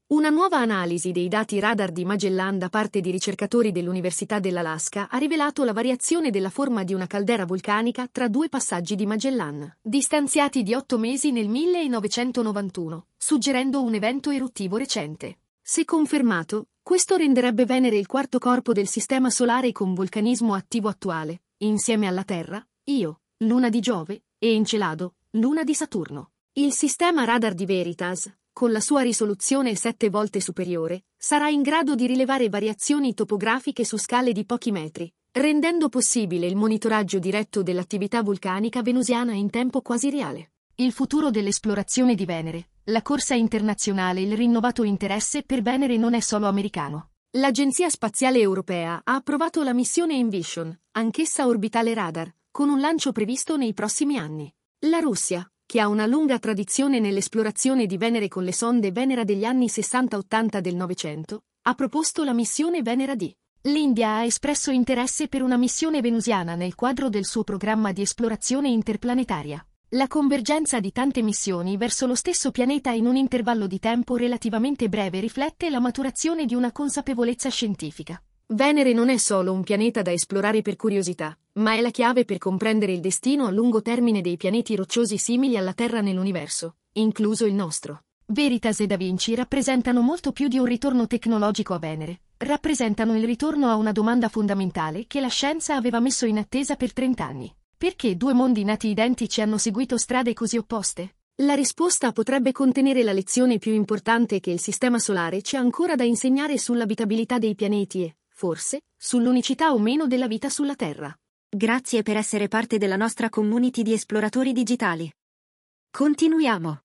Una nuova analisi dei dati radar di Magellan da parte di ricercatori dell'Università dell'Alaska ha rivelato la variazione della forma di una caldera vulcanica tra due passaggi di Magellan, distanziati di 8 mesi nel 1991, suggerendo un evento eruttivo recente. Se confermato, questo renderebbe Venere il quarto corpo del Sistema Solare con vulcanismo attivo attuale, insieme alla Terra, Io, Luna di Giove, e Encelado, Luna di Saturno. Il sistema radar di Veritas, con la sua risoluzione 7 volte superiore, sarà in grado di rilevare variazioni topografiche su scale di pochi metri, rendendo possibile il monitoraggio diretto dell'attività vulcanica venusiana in tempo quasi reale. Il futuro dell'esplorazione di Venere, la corsa internazionale e il rinnovato interesse per Venere non è solo americano. L'Agenzia Spaziale Europea ha approvato la missione Envision, anch'essa orbitale radar, con un lancio previsto nei prossimi anni. La Russia, che ha una lunga tradizione nell'esplorazione di Venere con le sonde Venera degli anni 60-80 del Novecento, ha proposto la missione Venera D. L'India ha espresso interesse per una missione venusiana nel quadro del suo programma di esplorazione interplanetaria. La convergenza di tante missioni verso lo stesso pianeta in un intervallo di tempo relativamente breve riflette la maturazione di una consapevolezza scientifica. Venere non è solo un pianeta da esplorare per curiosità, ma è la chiave per comprendere il destino a lungo termine dei pianeti rocciosi simili alla Terra nell'universo, incluso il nostro. Veritas e Da Vinci rappresentano molto più di un ritorno tecnologico a Venere, rappresentano il ritorno a una domanda fondamentale che la scienza aveva messo in attesa per 30 anni. Perché due mondi nati identici hanno seguito strade così opposte? La risposta potrebbe contenere la lezione più importante che il Sistema Solare ci ha ancora da insegnare sull'abitabilità dei pianeti e, forse, sull'unicità o meno della vita sulla Terra.
Grazie per essere parte della nostra community di esploratori digitali. Continuiamo.